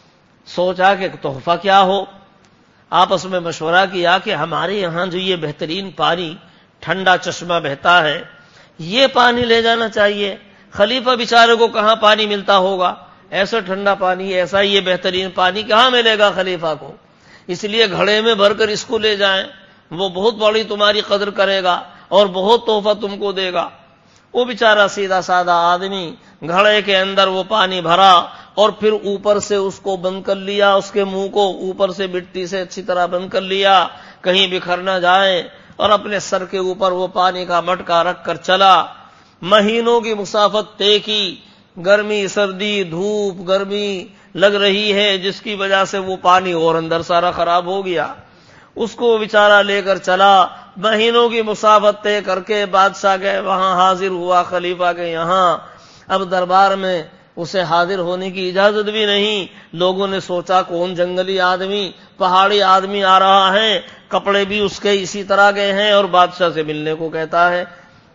سوچا کہ تحفہ کیا ہو، آپس میں مشورہ کیا کہ ہمارے یہاں جو یہ بہترین پانی ٹھنڈا چشمہ بہتا ہے، یہ پانی لے جانا چاہیے۔ خلیفہ بیچارے کو کہاں پانی ملتا ہوگا، ایسا ٹھنڈا پانی، ایسا یہ بہترین پانی کہاں ملے گا خلیفہ کو، اس لیے گھڑے میں بھر کر اس کو لے جائیں، وہ بہت بڑی تمہاری قدر کرے گا اور بہت تحفہ تم کو دے گا۔ وہ بیچارہ سیدھا سادہ آدمی گھڑے کے اندر وہ پانی بھرا اور پھر اوپر سے اس کو بند کر لیا، اس کے منہ کو اوپر سے مٹی سے اچھی طرح بند کر لیا کہیں بکھر نہ جائے، اور اپنے سر کے اوپر وہ پانی کا مٹکا رکھ کر چلا۔ مہینوں کی مسافت طے کی، گرمی سردی دھوپ گرمی لگ رہی ہے جس کی وجہ سے وہ پانی اور اندر سارا خراب ہو گیا۔ اس کو بیچارہ لے کر چلا، مہینوں کی مسافت طے کر کے بادشاہ کے وہاں حاضر ہوا، خلیفہ کے یہاں۔ اب دربار میں اسے حاضر ہونے کی اجازت بھی نہیں۔ لوگوں نے سوچا کون جنگلی آدمی، پہاڑی آدمی آ رہا ہے، کپڑے بھی اس کے اسی طرح کے ہیں اور بادشاہ سے ملنے کو کہتا ہے۔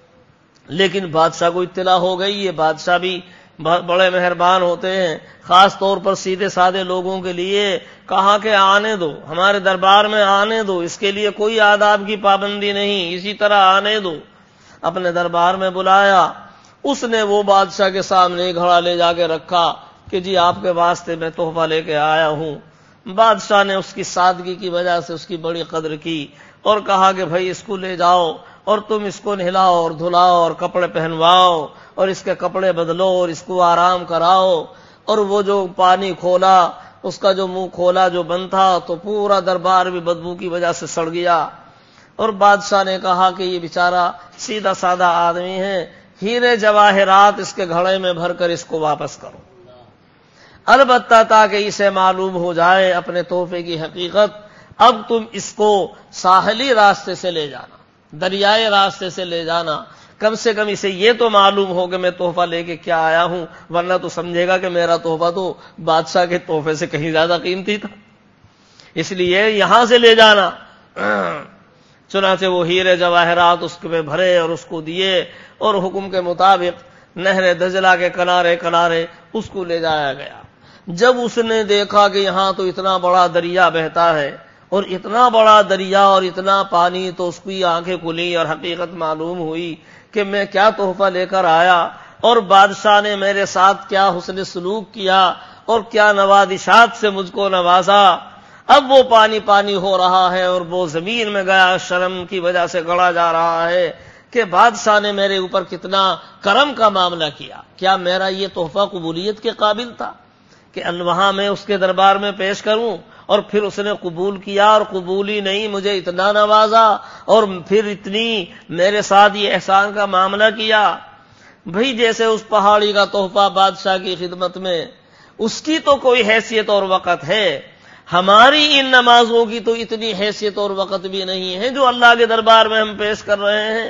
لیکن بادشاہ کو اطلاع ہو گئی، یہ بادشاہ بھی بڑے مہربان ہوتے ہیں، خاص طور پر سیدھے سادے لوگوں کے لیے کہا کہ آنے دو، ہمارے دربار میں آنے دو، اس کے لیے کوئی آداب کی پابندی نہیں، اسی طرح آنے دو۔ اپنے دربار میں بلایا، اس نے وہ بادشاہ کے سامنے گھڑا لے جا کے رکھا کہ جی آپ کے واسطے میں تحفہ لے کے آیا ہوں۔ بادشاہ نے اس کی سادگی کی وجہ سے اس کی بڑی قدر کی اور کہا کہ بھائی اس کو لے جاؤ اور تم اس کو نہلاؤ اور دھلاؤ اور کپڑے پہنواؤ اور اس کے کپڑے بدلو اور اس کو آرام کراؤ۔ اور وہ جو پانی کھولا، اس کا جو منہ کھولا جو بند تھا تو پورا دربار بھی بدبو کی وجہ سے سڑ گیا۔ اور بادشاہ نے کہا کہ یہ بیچارہ سیدھا سادہ آدمی ہے، ہیرے جواہرات اس کے گھڑے میں بھر کر اس کو واپس کرو، البتہ تاکہ اسے معلوم ہو جائے اپنے تحفے کی حقیقت۔ اب تم اس کو ساحلی راستے سے لے جانا، دریائے راستے سے لے جانا، کم سے کم اسے یہ تو معلوم ہو کہ میں تحفہ لے کے کیا آیا ہوں، ورنہ تو سمجھے گا کہ میرا تحفہ تو بادشاہ کے تحفے سے کہیں زیادہ قیمتی تھا، اس لیے یہاں سے لے جانا۔ چنانچہ وہ ہیرے جواہرات اس میں بھرے اور اس کو دیے، اور حکم کے مطابق نہر دجلہ کے کنارے کنارے اس کو لے جایا گیا۔ جب اس نے دیکھا کہ یہاں تو اتنا بڑا دریا بہتا ہے اور اتنا بڑا دریا اور اتنا پانی، تو اس کی آنکھیں کھلی اور حقیقت معلوم ہوئی کہ میں کیا تحفہ لے کر آیا اور بادشاہ نے میرے ساتھ کیا حسن سلوک کیا اور کیا نوازشات سے مجھ کو نوازا۔ اب وہ پانی پانی ہو رہا ہے اور وہ زمین میں گیا، شرم کی وجہ سے گڑا جا رہا ہے کہ بادشاہ نے میرے اوپر کتنا کرم کا معاملہ کیا، کیا میرا یہ تحفہ قبولیت کے قابل تھا کہ وہاں میں اس کے دربار میں پیش کروں اور پھر اس نے قبول کیا، اور قبول ہی نہیں مجھے اتنا نوازا اور پھر اتنی میرے ساتھ یہ احسان کا معاملہ کیا۔ بھئی جیسے اس پہاڑی کا تحفہ بادشاہ کی خدمت میں، اس کی تو کوئی حیثیت اور وقت ہے، ہماری ان نمازوں کی تو اتنی حیثیت اور وقت بھی نہیں ہے جو اللہ کے دربار میں ہم پیش کر رہے ہیں۔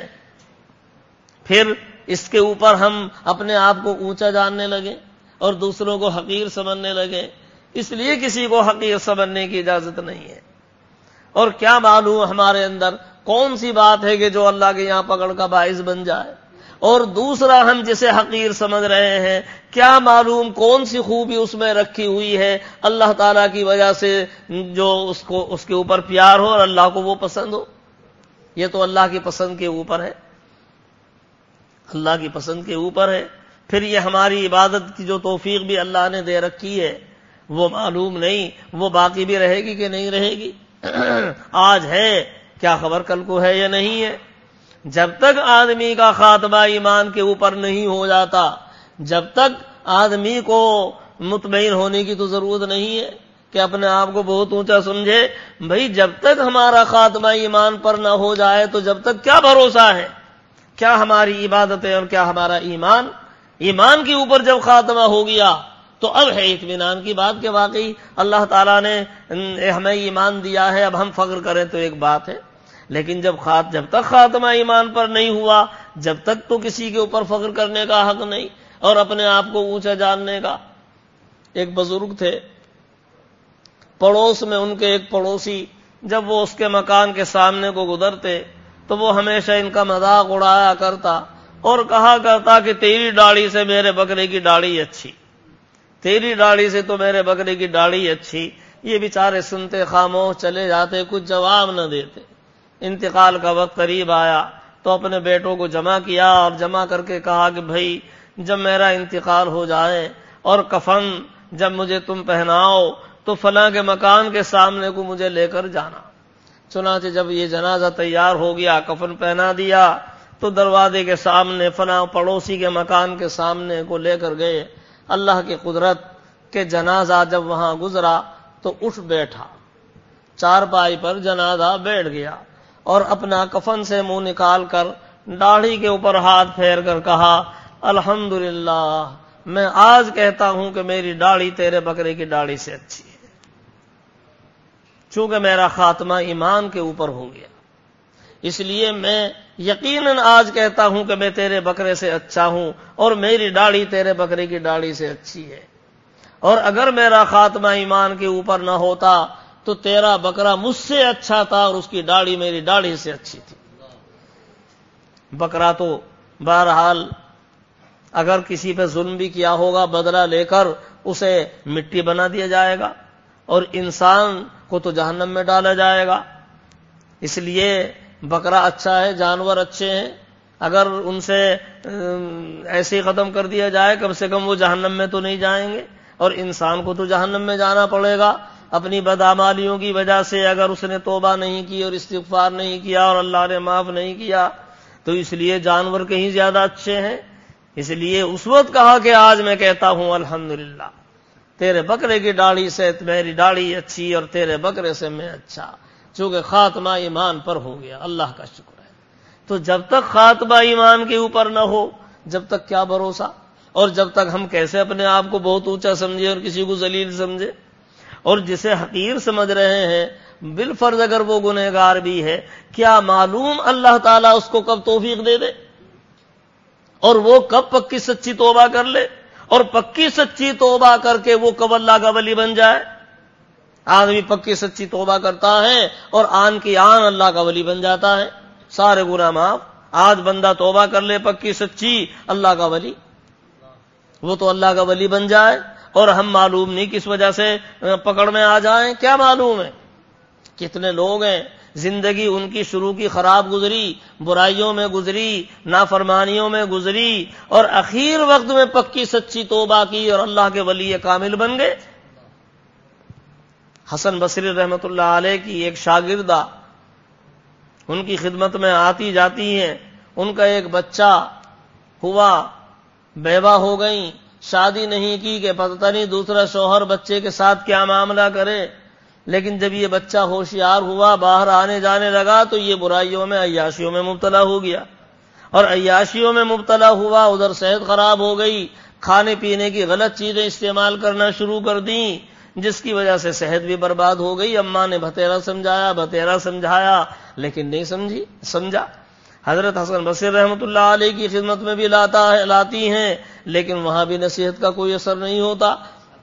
پھر اس کے اوپر ہم اپنے آپ کو اونچا جاننے لگے اور دوسروں کو حقیر سمجھنے لگے، اس لیے کسی کو حقیر سمجھنے کی اجازت نہیں ہے۔ اور کیا معلوم ہمارے اندر کون سی بات ہے کہ جو اللہ کے یہاں پکڑ کا باعث بن جائے، اور دوسرا ہم جسے حقیر سمجھ رہے ہیں کیا معلوم کون سی خوبی اس میں رکھی ہوئی ہے اللہ تعالیٰ کی وجہ سے جو اس کو اس کے اوپر پیار ہو اور اللہ کو وہ پسند ہو۔ یہ تو اللہ کی پسند کے اوپر ہے، اللہ کی پسند کے اوپر ہے۔ پھر یہ ہماری عبادت کی جو توفیق بھی اللہ نے دے رکھی ہے وہ معلوم نہیں وہ باقی بھی رہے گی کہ نہیں رہے گی، آج ہے کیا خبر کل کو ہے یا نہیں ہے۔ جب تک آدمی کا خاتمہ ایمان کے اوپر نہیں ہو جاتا، جب تک آدمی کو مطمئن ہونے کی تو ضرورت نہیں ہے کہ اپنے آپ کو بہت اونچا سمجھے۔ بھئی جب تک ہمارا خاتمہ ایمان پر نہ ہو جائے تو جب تک کیا بھروسہ ہے، کیا ہماری عبادتیں اور کیا ہمارا ایمان۔ ایمان کے اوپر جب خاتمہ ہو گیا تو اب ہے اطمینان کی بات کہ واقعی اللہ تعالیٰ نے ہمیں ایمان دیا ہے، اب ہم فخر کریں تو ایک بات ہے، لیکن جب خات جب تک خاتمہ ایمان پر نہیں ہوا جب تک تو کسی کے اوپر فخر کرنے کا حق نہیں اور اپنے آپ کو اونچا جاننے کا۔ ایک بزرگ تھے، پڑوس میں ان کے ایک پڑوسی، جب وہ اس کے مکان کے سامنے کو گزرتے تو وہ ہمیشہ ان کا مذاق اڑایا کرتا اور کہا کرتا کہ تیری داڑھی سے میرے بکرے کی داڑھی اچھی، تیری داڑھی سے تو میرے بکرے کی داڑھی اچھی۔ یہ بیچارے سنتے خاموش چلے جاتے، کچھ جواب نہ دیتے۔ انتقال کا وقت قریب آیا تو اپنے بیٹوں کو جمع کیا اور جمع کر کے کہا کہ بھائی جب میرا انتقال ہو جائے اور کفن جب مجھے تم پہناؤ تو فلاں کے مکان کے سامنے کو مجھے لے کر جانا۔ چنانچہ جب یہ جنازہ تیار ہو گیا، کفن پہنا دیا، تو دروازے کے سامنے فلاں پڑوسی کے مکان کے سامنے کو لے کر گئے۔ اللہ کی قدرت کہ جنازہ جب وہاں گزرا تو اٹھ بیٹھا، چارپائی پر جنازہ بیٹھ گیا اور اپنا کفن سے منہ نکال کر داڑھی کے اوپر ہاتھ پھیر کر کہا الحمدللہ، میں آج کہتا ہوں کہ میری داڑھی تیرے بکرے کی داڑھی سے اچھی ہے، چونکہ میرا خاتمہ ایمان کے اوپر ہو گیا، اس لیے میں یقیناً آج کہتا ہوں کہ میں تیرے بکرے سے اچھا ہوں اور میری داڑھی تیرے بکرے کی داڑھی سے اچھی ہے، اور اگر میرا خاتمہ ایمان کے اوپر نہ ہوتا تو تیرا بکرا مجھ سے اچھا تھا اور اس کی داڑھی میری داڑھی سے اچھی تھی۔ بکرا تو بہرحال اگر کسی پہ ظلم بھی کیا ہوگا بدلہ لے کر اسے مٹی بنا دیا جائے گا، اور انسان کو تو جہنم میں ڈالا جائے گا۔ اس لیے بکرا اچھا ہے، جانور اچھے ہیں، اگر ان سے ایسے ہی ختم کر دیا جائے کم سے کم وہ جہنم میں تو نہیں جائیں گے، اور انسان کو تو جہنم میں جانا پڑے گا اپنی بدعمالیوں کی وجہ سے۔ اگر اس نے توبہ نہیں کی اور استغفار نہیں کیا اور اللہ نے معاف نہیں کیا تو اس لیے جانور کہیں زیادہ اچھے ہیں۔ اس لیے اس وقت کہا کہ آج میں کہتا ہوں الحمدللہ، تیرے بکرے کی داڑھی سے میری داڑھی اچھی اور تیرے بکرے سے میں اچھا، چونکہ خاتمہ ایمان پر ہو گیا۔ اللہ کا شکر ہے۔ تو جب تک خاتمہ ایمان کے اوپر نہ ہو جب تک کیا بھروسہ، اور جب تک ہم کیسے اپنے آپ کو بہت اونچا سمجھے اور کسی کو ذلیل سمجھے، اور جسے حقیر سمجھ رہے ہیں بالفرض اگر وہ گنہگار بھی ہے، کیا معلوم اللہ تعالیٰ اس کو کب توفیق دے دے اور وہ کب پکی سچی توبہ کر لے، اور پکی سچی توبہ کر کے وہ کب اللہ کا ولی بن جائے۔ آدمی پکی سچی توبہ کرتا ہے اور آن کی آن اللہ کا ولی بن جاتا ہے، سارے گناہ معاف۔ آج بندہ توبہ کر لے پکی سچی، اللہ کا ولی، وہ تو اللہ کا ولی بن جائے، اور ہم معلوم نہیں کس وجہ سے پکڑ میں آ جائیں، کیا معلوم ہے۔ کتنے لوگ ہیں زندگی ان کی شروع کی خراب گزری، برائیوں میں گزری، نافرمانیوں میں گزری، اور اخیر وقت میں پکی سچی توبہ کی اور اللہ کے ولی کامل بن گئے۔ حسن بصری رحمۃ اللہ علیہ کی ایک شاگردہ ان کی خدمت میں آتی جاتی ہیں، ان کا ایک بچہ ہوا، بیوہ ہو گئی، شادی نہیں کی کہ پتہ نہیں دوسرا شوہر بچے کے ساتھ کیا معاملہ کرے، لیکن جب یہ بچہ ہوشیار ہوا، باہر آنے جانے لگا تو یہ برائیوں میں عیاشیوں میں مبتلا ہو گیا، اور عیاشیوں میں مبتلا ہوا، ادھر صحت خراب ہو گئی، کھانے پینے کی غلط چیزیں استعمال کرنا شروع کر دیں، جس کی وجہ سے صحت بھی برباد ہو گئی۔ اماں نے بھتیرا سمجھایا بھتیرا سمجھایا لیکن نہیں سمجھی سمجھا۔ حضرت حسن بصری رحمۃ اللہ علیہ کی خدمت میں بھی لاتا ہے لاتی ہیں، لیکن وہاں بھی نصیحت کا کوئی اثر نہیں ہوتا۔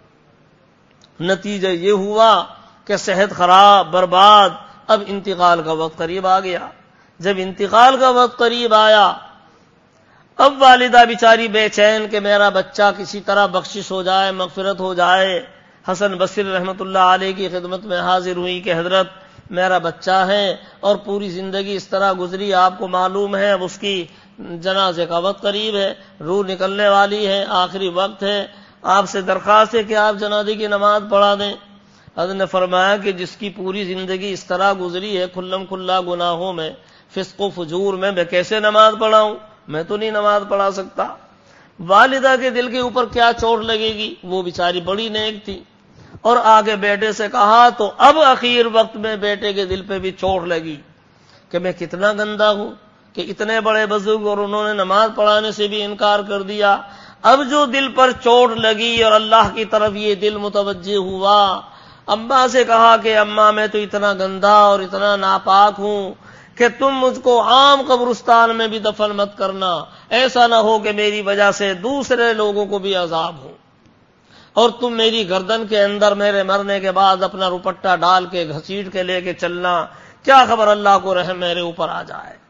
نتیجہ یہ ہوا کہ صحت خراب، برباد۔ اب انتقال کا وقت قریب آ گیا۔ جب انتقال کا وقت قریب آیا، اب والدہ بیچاری بے چین کہ میرا بچہ کسی طرح بخشش ہو جائے، مغفرت ہو جائے۔ حسن بصری رحمۃ اللہ علیہ کی خدمت میں حاضر ہوئی کہ حضرت میرا بچہ ہے اور پوری زندگی اس طرح گزری، آپ کو معلوم ہے اب اس کی جنازے کا وقت قریب ہے، روح نکلنے والی ہے، آخری وقت ہے، آپ سے درخواست ہے کہ آپ جنازے کی نماز پڑھا دیں۔ حضرت نے فرمایا کہ جس کی پوری زندگی اس طرح گزری ہے کھلم کھلا گناہوں میں، فسق و فجور میں، میں کیسے نماز پڑھاؤں؟ میں تو نہیں نماز پڑھا سکتا۔ والدہ کے دل کے اوپر کیا چوٹ لگے گی، وہ بیچاری بڑی نیک تھی، اور آگے بیٹے سے کہا تو اب اخیر وقت میں بیٹے کے دل پہ بھی چوٹ لگی کہ میں کتنا گندا ہوں کہ اتنے بڑے بزرگ اور انہوں نے نماز پڑھانے سے بھی انکار کر دیا۔ اب جو دل پر چوٹ لگی اور اللہ کی طرف یہ دل متوجہ ہوا، اماں سے کہا کہ اماں میں تو اتنا گندا اور اتنا ناپاک ہوں کہ تم مجھ کو عام قبرستان میں بھی دفن مت کرنا، ایسا نہ ہو کہ میری وجہ سے دوسرے لوگوں کو بھی عذاب ہو، اور تم میری گردن کے اندر میرے مرنے کے بعد اپنا روپٹہ ڈال کے گھسیٹ کے لے کے چلنا، کیا خبر اللہ کو رحم میرے اوپر آ جائے۔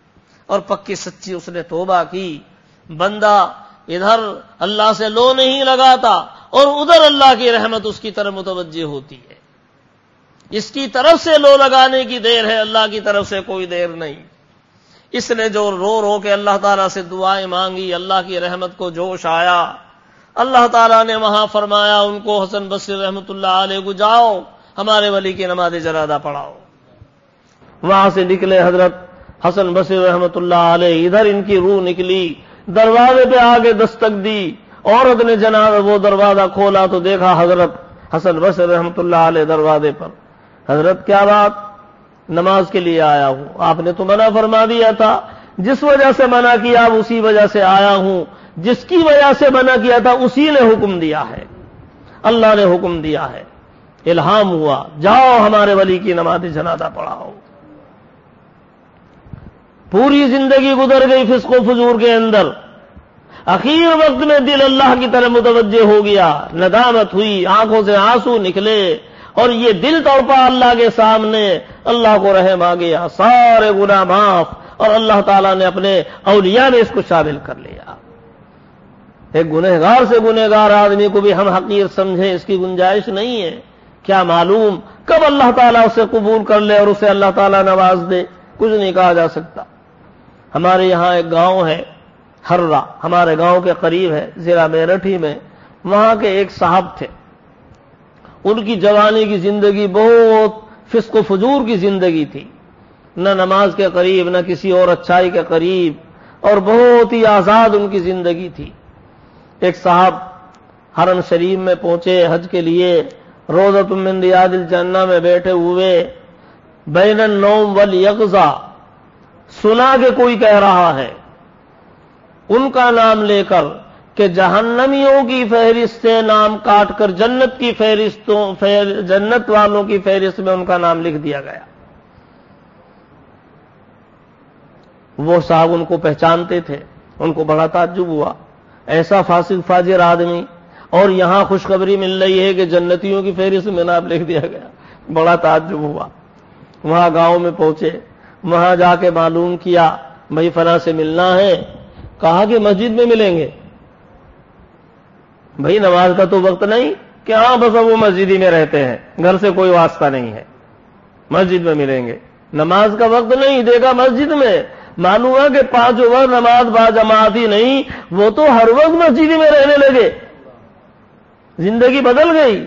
اور پکی سچی اس نے توبہ کی. بندہ ادھر اللہ سے لو نہیں لگاتا اور ادھر اللہ کی رحمت اس کی طرف متوجہ ہوتی ہے. اس کی طرف سے لو لگانے کی دیر ہے, اللہ کی طرف سے کوئی دیر نہیں. اس نے جو رو رو کے اللہ تعالیٰ سے دعائیں مانگی, اللہ کی رحمت کو جوش آیا. اللہ تعالیٰ نے وہاں فرمایا ان کو, حسن بصری رحمۃ اللہ علیہ کو, جاؤ ہمارے ولی کی نماز جنازہ پڑھاؤ. وہاں سے نکلے حضرت حسن بصری رحمۃ اللہ علیہ, ادھر ان کی روح نکلی, دروازے پہ آگے دستک دی. عورت نے جنازہ وہ دروازہ کھولا تو دیکھا حضرت حسن بصری رحمۃ اللہ علیہ دروازے پر. حضرت کیا بات؟ نماز کے لیے آیا ہوں, آپ نے تو منع فرما دیا تھا, جس وجہ سے منع کیا اسی وجہ سے آیا ہوں, جس کی وجہ سے منع کیا تھا اسی نے حکم دیا ہے, اللہ نے حکم دیا ہے, الہام ہوا, جاؤ ہمارے ولی کی نماز جنازہ پڑھاؤ. پوری زندگی گزر گئی فسق و فجور کے اندر, اخیر وقت میں دل اللہ کی طرف متوجہ ہو گیا, ندامت ہوئی, آنکھوں سے آنسو نکلے اور یہ دل تڑپا اللہ کے سامنے. اللہ کو رحم آ گیا, سارے گناہ معاف, اور اللہ تعالیٰ نے اپنے اولیاء میں اس کو شامل کر لیا. ایک گنہگار سے گنہگار آدمی کو بھی ہم حقیر سمجھیں, اس کی گنجائش نہیں ہے. کیا معلوم کب اللہ تعالیٰ اسے قبول کر لے اور اسے اللہ تعالیٰ نواز دے, کچھ نہیں کہا جا سکتا. ہمارے یہاں ایک گاؤں ہے ہررا, ہمارے گاؤں کے قریب ہے, ضلع میرٹھ ہی میں. وہاں کے ایک صاحب تھے, ان کی جوانی کی زندگی بہت فسق و فجور کی زندگی تھی, نہ نماز کے قریب نہ کسی اور اچھائی کے قریب, اور بہت ہی آزاد ان کی زندگی تھی. ایک صاحب حرم شریف میں پہنچے حج کے لیے, روضۃ من ریاض الجنہ میں بیٹھے ہوئے, بین النوم والیقظہ سنا کہ کوئی کہہ رہا ہے ان کا نام لے کر کہ جہنمیوں کی فہرست سے نام کاٹ کر جنت کی فہرستوں جنت والوں کی فہرست میں ان کا نام لکھ دیا گیا. وہ صاحب ان کو پہچانتے تھے, ان کو بڑا تعجب ہوا, ایسا فاسق فاجر آدمی, اور یہاں خوشخبری مل رہی ہے کہ جنتیوں کی فہرست میں نام لکھ دیا گیا. بڑا تعجب ہوا. وہاں گاؤں میں پہنچے, وہاں جا کے معلوم کیا بھائی فلاں سے ملنا ہے. کہا کہ مسجد میں ملیں گے. بھائی نماز کا تو وقت نہیں کہ ہاں بس وہ مسجد ہی میں رہتے ہیں, گھر سے کوئی واسطہ نہیں ہے, مسجد میں ملیں گے. نماز کا وقت نہیں, دیکھا مسجد میں, معلوم ہے کہ پانچ وقت نماز با جماعت ہی نہیں, وہ تو ہر وقت مسجد میں رہنے لگے. زندگی بدل گئی.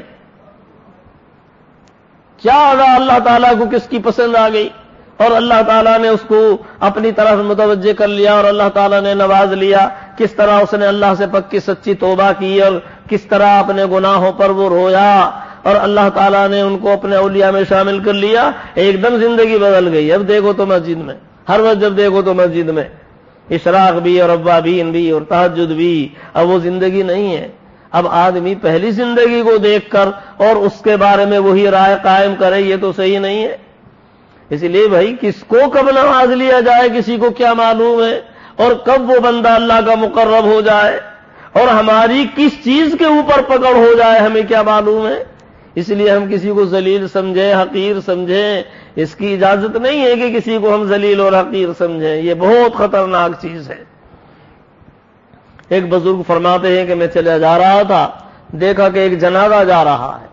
کیا ادا اللہ تعالیٰ کو کس کی پسند آ گئی, اور اللہ تعالیٰ نے اس کو اپنی طرف متوجہ کر لیا, اور اللہ تعالیٰ نے نواز لیا. کس طرح اس نے اللہ سے پکی سچی توبہ کی, اور کس طرح اپنے گناہوں پر وہ رویا, اور اللہ تعالیٰ نے ان کو اپنے اولیاء میں شامل کر لیا. ایک دم زندگی بدل گئی. اب دیکھو تو مسجد میں, ہر وقت جب دیکھو تو مسجد میں, اشراق بھی اور اوابین بھی اور تہجد بھی. اب وہ زندگی نہیں ہے. اب آدمی پہلی زندگی کو دیکھ کر اور اس کے بارے میں وہی رائے قائم کرے, یہ تو صحیح نہیں ہے. اس لیے بھائی کس کو کب نواز لیا جائے کسی کو کیا معلوم ہے, اور کب وہ بندہ اللہ کا مقرب ہو جائے, اور ہماری کس چیز کے اوپر پکڑ ہو جائے ہمیں کیا معلوم ہے. اس لیے ہم کسی کو ذلیل سمجھیں, حقیر سمجھیں, اس کی اجازت نہیں ہے کہ کسی کو ہم ذلیل اور حقیر سمجھیں. یہ بہت خطرناک چیز ہے. ایک بزرگ فرماتے ہیں کہ میں چلا جا رہا تھا, دیکھا کہ ایک جنازہ جا رہا ہے,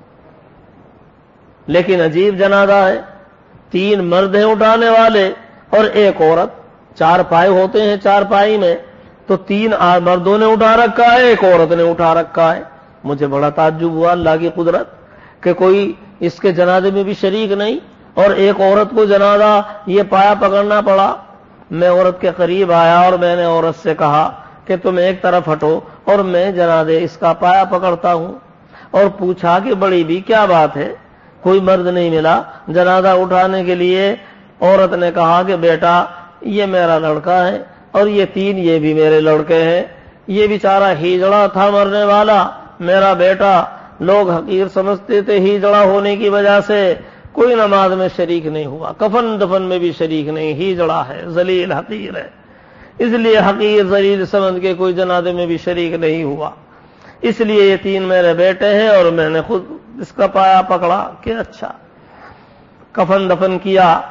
لیکن عجیب جنازہ ہے. تین مرد ہیں اٹھانے والے اور ایک عورت. چار پائے ہوتے ہیں چار پائی میں, تو تین مردوں نے اٹھا رکھا ہے, ایک عورت نے اٹھا رکھا ہے. مجھے بڑا تعجب ہوا اللہ کی قدرت کہ کوئی اس کے جنازے میں بھی شریک نہیں, اور ایک عورت کو جنازہ یہ پایا پکڑنا پڑا. میں عورت کے قریب آیا اور میں نے عورت سے کہا کہ تم ایک طرف ہٹو اور میں جنازے اس کا پایا پکڑتا ہوں. اور پوچھا کہ بڑی بھی کیا بات ہے, کوئی مرد نہیں ملا جنازہ اٹھانے کے لیے. عورت نے کہا کہ بیٹا یہ میرا لڑکا ہے, اور یہ تین یہ بھی میرے لڑکے ہیں. یہ بیچارہ ہیجڑا تھا مرنے والا, میرا بیٹا. لوگ حقیر سمجھتے تھے ہیجڑا ہونے کی وجہ سے کوئی نماز میں شریک نہیں ہوا, کفن دفن میں بھی شریک نہیں, ہیجڑا ہے, ذلیل حقیر ہے. اس لیے حقیر ذلیل سمجھ کے کوئی جنازے میں بھی شریک نہیں ہوا. اس لیے یہ تین میرے بیٹے ہیں اور میں نے خود اس کا پایا پکڑا کہ اچھا. کفن دفن کیا,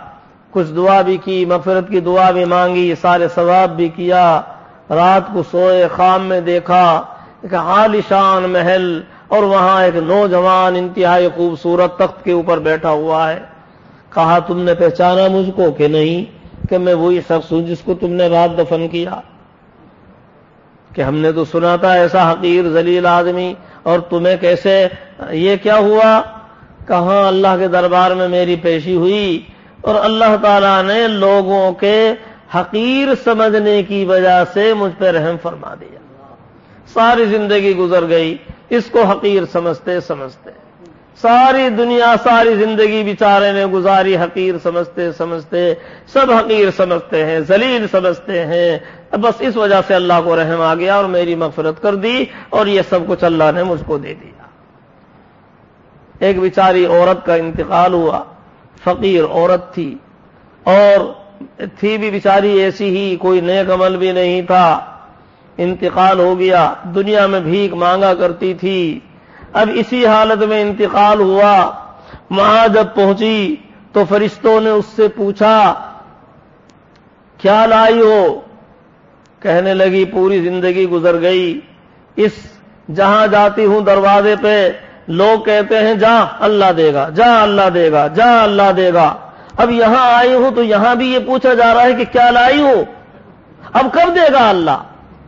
کچھ دعا بھی کی، مغفرت کی دعا بھی مانگی، سارے ثواب بھی کیا، رات کو سوئے، خواب میں دیکھا ایک عالیشان محل اور وہاں ایک نوجوان انتہائی خوبصورت تخت کے اوپر بیٹھا ہوا ہے۔ کہا تم نے پہچانا مجھ کو کہ نہیں کہ میں وہی شخص ہوں جس کو تم نے رات دفن کیا؟ کہ ہم نے تو سنا تھا ایسا حقیر ذلیل آدمی، اور تمہیں کیسے یہ کیا ہوا؟ کہاں اللہ کے دربار میں میری پیشی ہوئی اور اللہ تعالیٰ نے لوگوں کے حقیر سمجھنے کی وجہ سے مجھ پہ رحم فرما دیا۔ ساری زندگی گزر گئی اس کو حقیر سمجھتے سمجھتے، ساری دنیا ساری زندگی بیچارے نے گزاری حقیر سمجھتے سمجھتے، سب حقیر سمجھتے ہیں، ذلیل سمجھتے ہیں، بس اس وجہ سے اللہ کو رحم آ گیا اور میری مغفرت کر دی اور یہ سب کچھ اللہ نے مجھ کو دے دیا۔ ایک بیچاری عورت کا انتقال ہوا، فقیر عورت تھی اور تھی بھی بیچاری ایسی ہی، کوئی نیک عمل بھی نہیں تھا، انتقال ہو گیا، دنیا میں بھیک مانگا کرتی تھی۔ اب اسی حالت میں انتقال ہوا، وہاں جب پہنچی تو فرشتوں نے اس سے پوچھا کیا لائی ہو؟ کہنے لگی پوری زندگی گزر گئی، اس جہاں جاتی ہوں دروازے پہ لوگ کہتے ہیں جا اللہ دے گا، جا اللہ دے گا، جا اللہ دے گا۔ اب یہاں آئی ہوں تو یہاں بھی یہ پوچھا جا رہا ہے کہ کیا لائی ہو، اب کب دے گا اللہ؟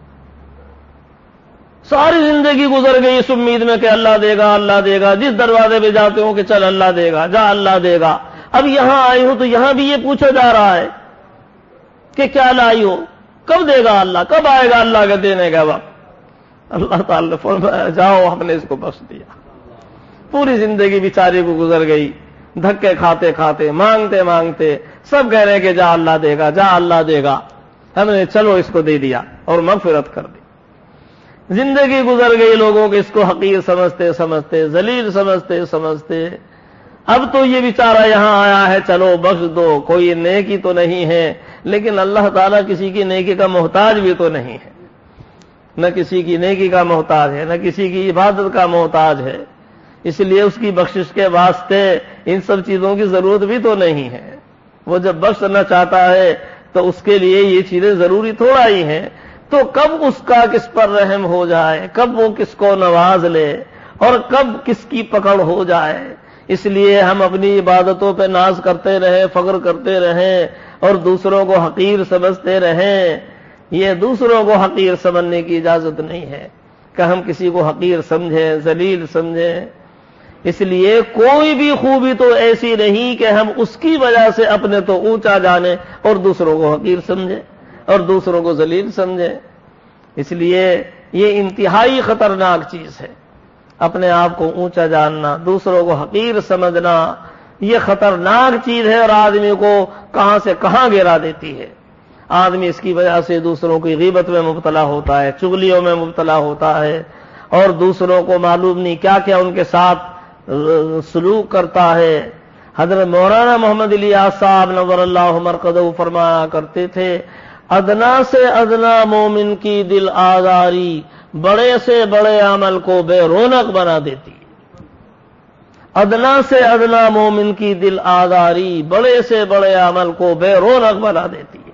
ساری زندگی گزر گئی اس امید میں کہ اللہ دے گا، اللہ دے گا، جس دروازے پہ جاتے ہوں کہ چل اللہ دے گا، جا اللہ دے گا۔ اب یہاں آئی ہوں تو یہاں بھی یہ پوچھا جا رہا ہے کہ کیا لائی ہو، کب دے گا اللہ، کب آئے گا اللہ کا دینے کا وقت؟ اللہ تعالی نے فرمایا جاؤ ہم نے اس کو بخش دیا۔ پوری زندگی بیچاری کو گزر گئی، دھکے کھاتے کھاتے، مانگتے مانگتے، سب کہہ رہے کہ جا اللہ دے گا، جا اللہ دے گا، ہم نے چلو اس کو دے دیا اور مغفرت کر دی۔ زندگی گزر گئی لوگوں کے اس کو حقیر سمجھتے سمجھتے، ذلیل سمجھتے سمجھتے، اب تو یہ بیچارہ یہاں آیا ہے چلو بخش دو، کوئی نیکی تو نہیں ہے، لیکن اللہ تعالیٰ کسی کی نیکی کا محتاج بھی تو نہیں ہے، نہ کسی کی نیکی کا محتاج ہے، نہ کسی کی عبادت کا محتاج ہے، اس لیے اس کی بخشش کے واسطے ان سب چیزوں کی ضرورت بھی تو نہیں ہے۔ وہ جب بخشنا چاہتا ہے تو اس کے لیے یہ چیزیں ضروری تھوڑا ہی ہیں، تو کب اس کا کس پر رحم ہو جائے، کب وہ کس کو نواز لے اور کب کس کی پکڑ ہو جائے۔ اس لیے ہم اپنی عبادتوں پہ ناز کرتے رہیں، فخر کرتے رہیں اور دوسروں کو حقیر سمجھتے رہیں، یہ دوسروں کو حقیر سمجھنے کی اجازت نہیں ہے کہ ہم کسی کو حقیر سمجھیں، ذلیل سمجھیں۔ اس لیے کوئی بھی خوبی تو ایسی نہیں کہ ہم اس کی وجہ سے اپنے تو اونچا جانیں اور دوسروں کو حقیر سمجھیں اور دوسروں کو ذلیل سمجھیں۔ اس لیے یہ انتہائی خطرناک چیز ہے، اپنے آپ کو اونچا جاننا، دوسروں کو حقیر سمجھنا، یہ خطرناک چیز ہے اور آدمی کو کہاں سے کہاں گرا دیتی ہے۔ آدمی اس کی وجہ سے دوسروں کی غیبت میں مبتلا ہوتا ہے، چغلیوں میں مبتلا ہوتا ہے اور دوسروں کو معلوم نہیں کیا کیا ان کے ساتھ سلوک کرتا ہے۔ حضرت مولانا محمد الیاس صاحب نور اللہ مرقدہ فرمایا کرتے تھے، ادنا سے ادنا مومن کی دل آزاری بڑے سے بڑے عمل کو بے رونق بنا دیتی ہے۔ ادنا سے ادنا مومن کی دل آزاری بڑے سے بڑے عمل کو بے رونق بنا دیتی ہے۔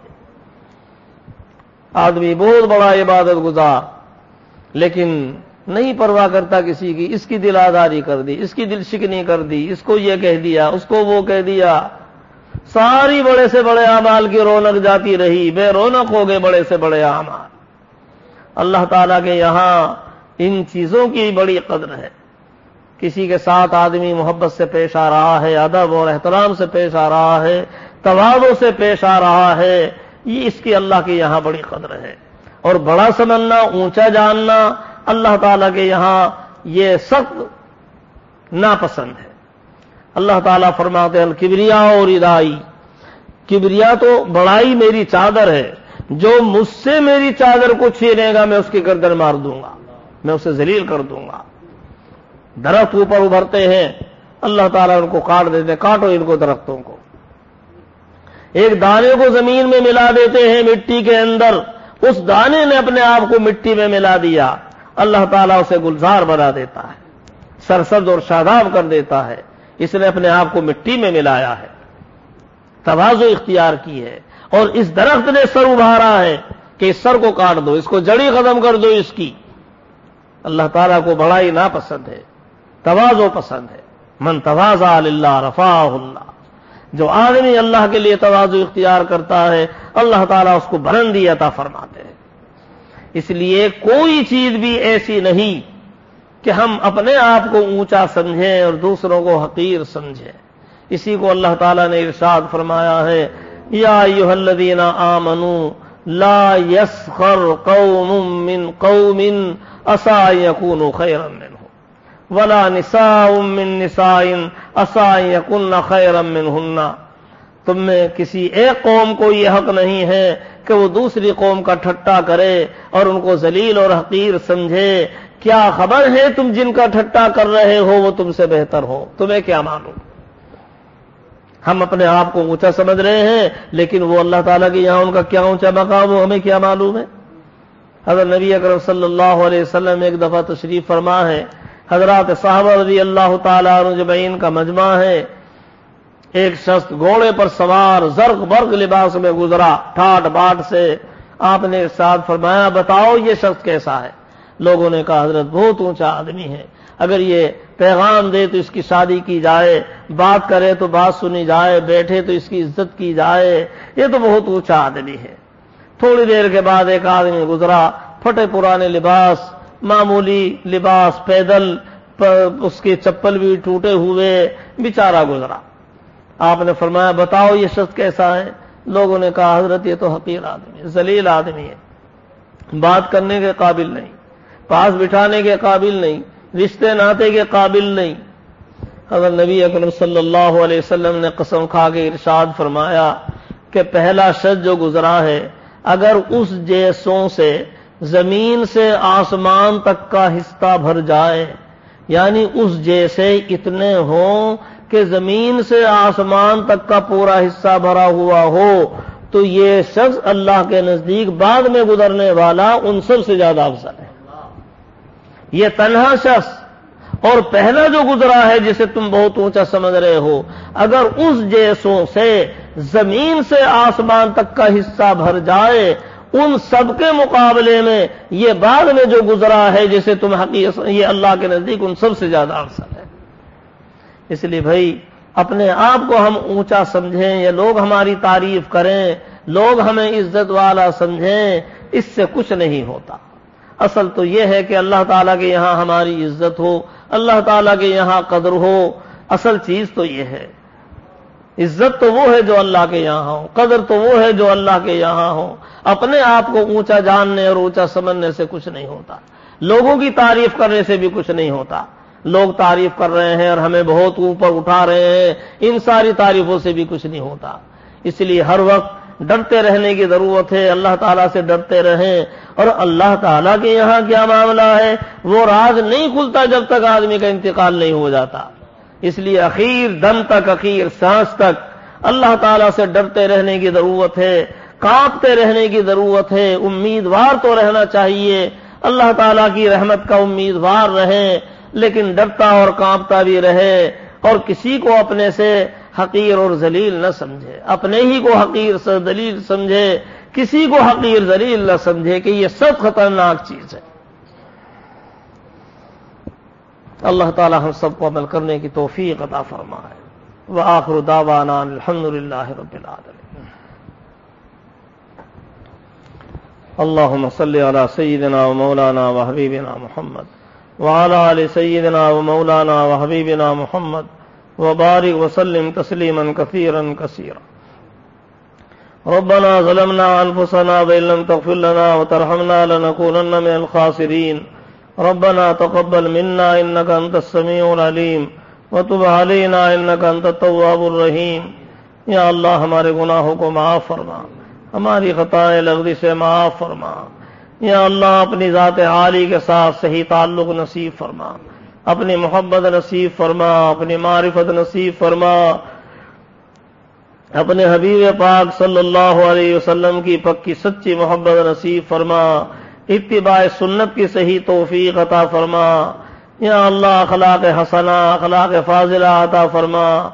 آدمی بہت بڑا عبادت گزار لیکن نہیں پرواہ کرتا کسی کی، اس کی دل آزاری کر دی، اس کی دل شکنی کر دی، اس کو یہ کہہ دیا، اس کو وہ کہہ دیا، ساری بڑے سے بڑے اعمال کی رونق جاتی رہی، بے رونق ہو گئے بڑے سے بڑے اعمال۔ اللہ تعالیٰ کے یہاں ان چیزوں کی بڑی قدر ہے۔ کسی کے ساتھ آدمی محبت سے پیش آ رہا ہے، ادب اور احترام سے پیش آ رہا ہے، تواضع سے پیش آ رہا ہے، یہ اس کی اللہ کے یہاں بڑی قدر ہے۔ اور بڑا سمجھنا، اونچا جاننا اللہ تعالیٰ کے یہاں یہ سخت ناپسند ہے۔ اللہ تعالیٰ فرماتے ہیں الکبریا اور ردائی، کبریا تو بڑائی میری چادر ہے، جو مجھ سے میری چادر کو چھینے گا میں اس کی گردن مار دوں گا، میں اسے ذلیل کر دوں گا۔ درخت اوپر ابھرتے ہیں، اللہ تعالیٰ ان کو کاٹ دیتے ہیں، کاٹو ان کو درختوں کو۔ ایک دانے کو زمین میں ملا دیتے ہیں مٹی کے اندر، اس دانے نے اپنے آپ کو مٹی میں ملا دیا، اللہ تعالیٰ اسے گلزار بنا دیتا ہے، سرسبز اور شاداب کر دیتا ہے، اس نے اپنے آپ کو مٹی میں ملایا ہے۔ تواضع اختیار کی ہے، اور اس درخت نے سر ابھارا ہے کہ اس سر کو کاٹ دو، اس کو جڑی ختم کر دو اس کی۔ اللہ تعالیٰ کو بڑائی ناپسند ہے، تواضع پسند ہے۔ من تواضع للہ رفعہ اللہ، جو آدمی اللہ کے لیے تواضع اختیار کرتا ہے اللہ تعالیٰ اس کو بلندی عطا فرماتے ہیں۔ اس لیے کوئی چیز بھی ایسی نہیں کہ ہم اپنے آپ کو اونچا سمجھیں اور دوسروں کو حقیر سمجھیں۔ اسی کو اللہ تعالیٰ نے ارشاد فرمایا ہے، یا ایھا الذین آمنوا لا یسخر قوم من قوم عسى ان یکونوا خیرا منهم ولا نساء من نساء عسى ان یکن خیرا منهن۔ تم میں کسی ایک قوم کو یہ حق نہیں ہے کہ وہ دوسری قوم کا ٹھٹا کرے اور ان کو ذلیل اور حقیر سمجھے۔ کیا خبر ہے تم جن کا ٹھٹا کر رہے ہو وہ تم سے بہتر ہو، تمہیں کیا معلوم؟ ہم اپنے آپ کو اونچا سمجھ رہے ہیں، لیکن وہ اللہ تعالیٰ کے یہاں ان کا کیا اونچا مقام ہو ہمیں کیا معلوم ہے؟ حضرت نبی اکرم صلی اللہ علیہ وسلم ایک دفعہ تشریف فرما ہے، حضرات صحابہ رضی اللہ تعالیٰ عنہ اجمعین کا مجمع ہے، ایک شخص گھوڑے پر سوار زرق برق لباس میں گزرا ٹھاٹ باٹ سے۔ آپ نے ارشاد فرمایا، بتاؤ یہ شخص کیسا ہے؟ لوگوں نے کہا حضرت بہت اونچا آدمی ہے، اگر یہ پیغام دے تو اس کی شادی کی جائے، بات کرے تو بات سنی جائے، بیٹھے تو اس کی عزت کی جائے، یہ تو بہت اونچا آدمی ہے۔ تھوڑی دیر کے بعد ایک آدمی گزرا، پھٹے پرانے لباس، معمولی لباس، پیدل، اس کے چپل بھی ٹوٹے ہوئے، بیچارہ گزرا۔ آپ نے فرمایا بتاؤ یہ شخص کیسا ہے؟ لوگوں نے کہا حضرت یہ تو حقیر آدمی ہے، ذلیل آدمی ہے، بات کرنے کے قابل نہیں، پاس بٹھانے کے قابل نہیں، رشتے ناطے کے قابل نہیں۔ حضرت نبی اکرم صلی اللہ علیہ وسلم نے قسم کھا کے ارشاد فرمایا کہ پہلا شخص جو گزرا ہے، اگر اس جیسوں سے زمین سے آسمان تک کا حصہ بھر جائے، یعنی اس جیسے اتنے ہوں کہ زمین سے آسمان تک کا پورا حصہ بھرا ہوا ہو، تو یہ شخص اللہ کے نزدیک بعد میں گزرنے والا ان سب سے زیادہ افضل ہے۔ یہ تنہا شخص اور پہلا جو گزرا ہے جسے تم بہت اونچا سمجھ رہے ہو، اگر اس جیسوں سے زمین سے آسمان تک کا حصہ بھر جائے، ان سب کے مقابلے میں یہ بعد میں جو گزرا ہے جسے تم حقیقت یہ اللہ کے نزدیک ان سب سے زیادہ افضل ہے۔ اس لیے بھائی اپنے آپ کو ہم اونچا سمجھیں یا لوگ ہماری تعریف کریں، لوگ ہمیں عزت والا سمجھیں، اس سے کچھ نہیں ہوتا۔ اصل تو یہ ہے کہ اللہ تعالیٰ کے یہاں ہماری عزت ہو، اللہ تعالیٰ کے یہاں قدر ہو، اصل چیز تو یہ ہے۔ عزت تو وہ ہے جو اللہ کے یہاں ہو، قدر تو وہ ہے جو اللہ کے یہاں ہو۔ اپنے آپ کو اونچا جاننے اور اونچا سمجھنے سے کچھ نہیں ہوتا، لوگوں کی تعریف کرنے سے بھی کچھ نہیں ہوتا۔ لوگ تعریف کر رہے ہیں اور ہمیں بہت اوپر اٹھا رہے ہیں، ان ساری تعریفوں سے بھی کچھ نہیں ہوتا۔ اس لیے ہر وقت ڈرتے رہنے کی ضرورت ہے، اللہ تعالیٰ سے ڈرتے رہیں، اور اللہ تعالیٰ کے یہاں کیا معاملہ ہے وہ راز نہیں کھلتا جب تک آدمی کا انتقال نہیں ہو جاتا۔ اس لیے اخیر دم تک، اخیر سانس تک اللہ تعالیٰ سے ڈرتے رہنے کی ضرورت ہے، کانپتے رہنے کی ضرورت ہے، امیدوار تو رہنا چاہیے، اللہ تعالیٰ کی رحمت کا امیدوار رہیں، لیکن ڈرتا اور کانپتا بھی رہے، اور کسی کو اپنے سے حقیر اور ذلیل نہ سمجھے، اپنے ہی کو حقیر سے ذلیل سمجھے، کسی کو حقیر ذلیل نہ سمجھے، کہ یہ سب خطرناک چیز ہے۔ اللہ تعالی ہم سب کو عمل کرنے کی توفیق عطا فرمائے۔ وآخر دعوانا الحمدللہ رب العالمین۔ اللہم صلی علی سیدنا و مولانا و حبیبنا محمد وعلی آل سیدنا و مولانا و حبیبنا محمد وبارک وسلم تسلیما کثیرا کثیرا۔ ربنا ظلمنا انفسنا وان لم تغفر لنا وترحمنا لنكونن من الخاسرين۔ ربنا تقبل منا انك انت السميع العليم وتب علينا انك انت التواب الرحيم۔ یا اللہ ہمارے گناہوں کو معاف فرما، ہماری خطائیں لغزی سے معاف فرما۔ یا اللہ اپنی ذات عالی کے ساتھ صحیح تعلق نصیب فرما، اپنی محبت نصیب فرما، اپنی معرفت نصیب فرما، اپنے حبیب پاک صلی اللہ علیہ وسلم کی پکی سچی محبت نصیب فرما، اتباع سنت کی صحیح توفیق عطا فرما۔ یا اللہ اخلاق حسنہ، اخلاق فاضلہ عطا فرما،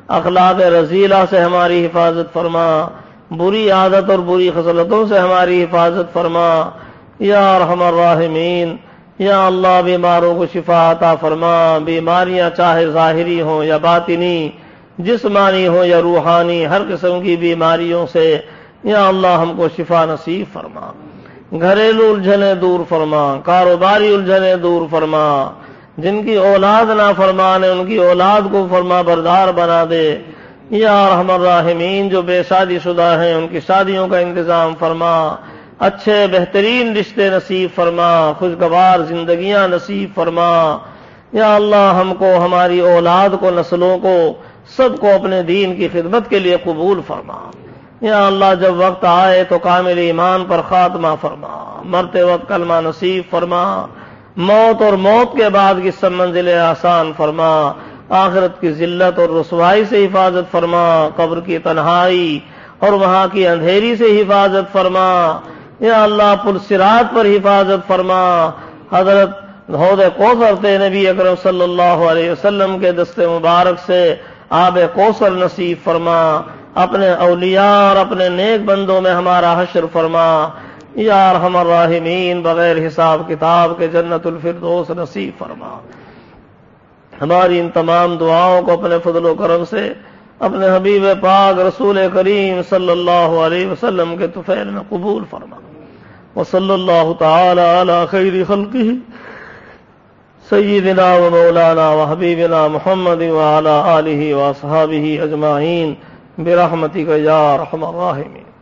اخلاق رذیلہ سے ہماری حفاظت فرما، بری عادت اور بری خصلتوں سے ہماری حفاظت فرما یا ارحم الراحمین۔ یا اللہ بیماروں کو شفا عطا فرما، بیماریاں چاہے ظاہری ہوں یا باطنی، جسمانی ہوں یا روحانی، ہر قسم کی بیماریوں سے یا اللہ ہم کو شفا نصیب فرما، گھریلو الجھنیں دور فرما، کاروباری الجھنیں دور فرما، جن کی اولاد نافرمان ہے ان کی اولاد کو فرما بردار بنا دے یا ارحم الراحمین۔ جو بے شادی شدہ ہیں ان کی شادیوں کا انتظام فرما، اچھے بہترین رشتے نصیب فرما، خوشگوار زندگیاں نصیب فرما یا اللہ ہم کو، ہماری اولاد کو، نسلوں کو، سب کو اپنے دین کی خدمت کے لیے قبول فرما یا اللہ۔ جب وقت آئے تو کامل ایمان پر خاتمہ فرما، مرتے وقت کلمہ نصیب فرما، موت اور موت کے بعد کی سب منزلیں آسان فرما، آخرت کی ذلت اور رسوائی سے حفاظت فرما، قبر کی تنہائی اور وہاں کی اندھیری سے حفاظت فرما یا اللہ۔ پل صراط پر حفاظت فرما، حضرت حوض کوثر سے نبی اکرم صلی اللہ علیہ وسلم کے دست مبارک سے آب کوثر نصیب فرما، اپنے اولیاء اور اپنے نیک بندوں میں ہمارا حشر فرما یا ارحم الراحمین۔ بغیر حساب کتاب کے جنت الفردوس نصیب فرما۔ ہماری ان تمام دعاؤں کو اپنے فضل و کرم سے اپنے حبیب پاک رسول کریم صلی اللہ علیہ وسلم کے طفیل میں قبول فرما۔ وصلی اللہ تعالی علی خیر خلقہ سیدنا و مولانا و حبیبنا محمد وعلی آلہ و اصحابہ اجمعین برحمتک یا ارحم الراحمین۔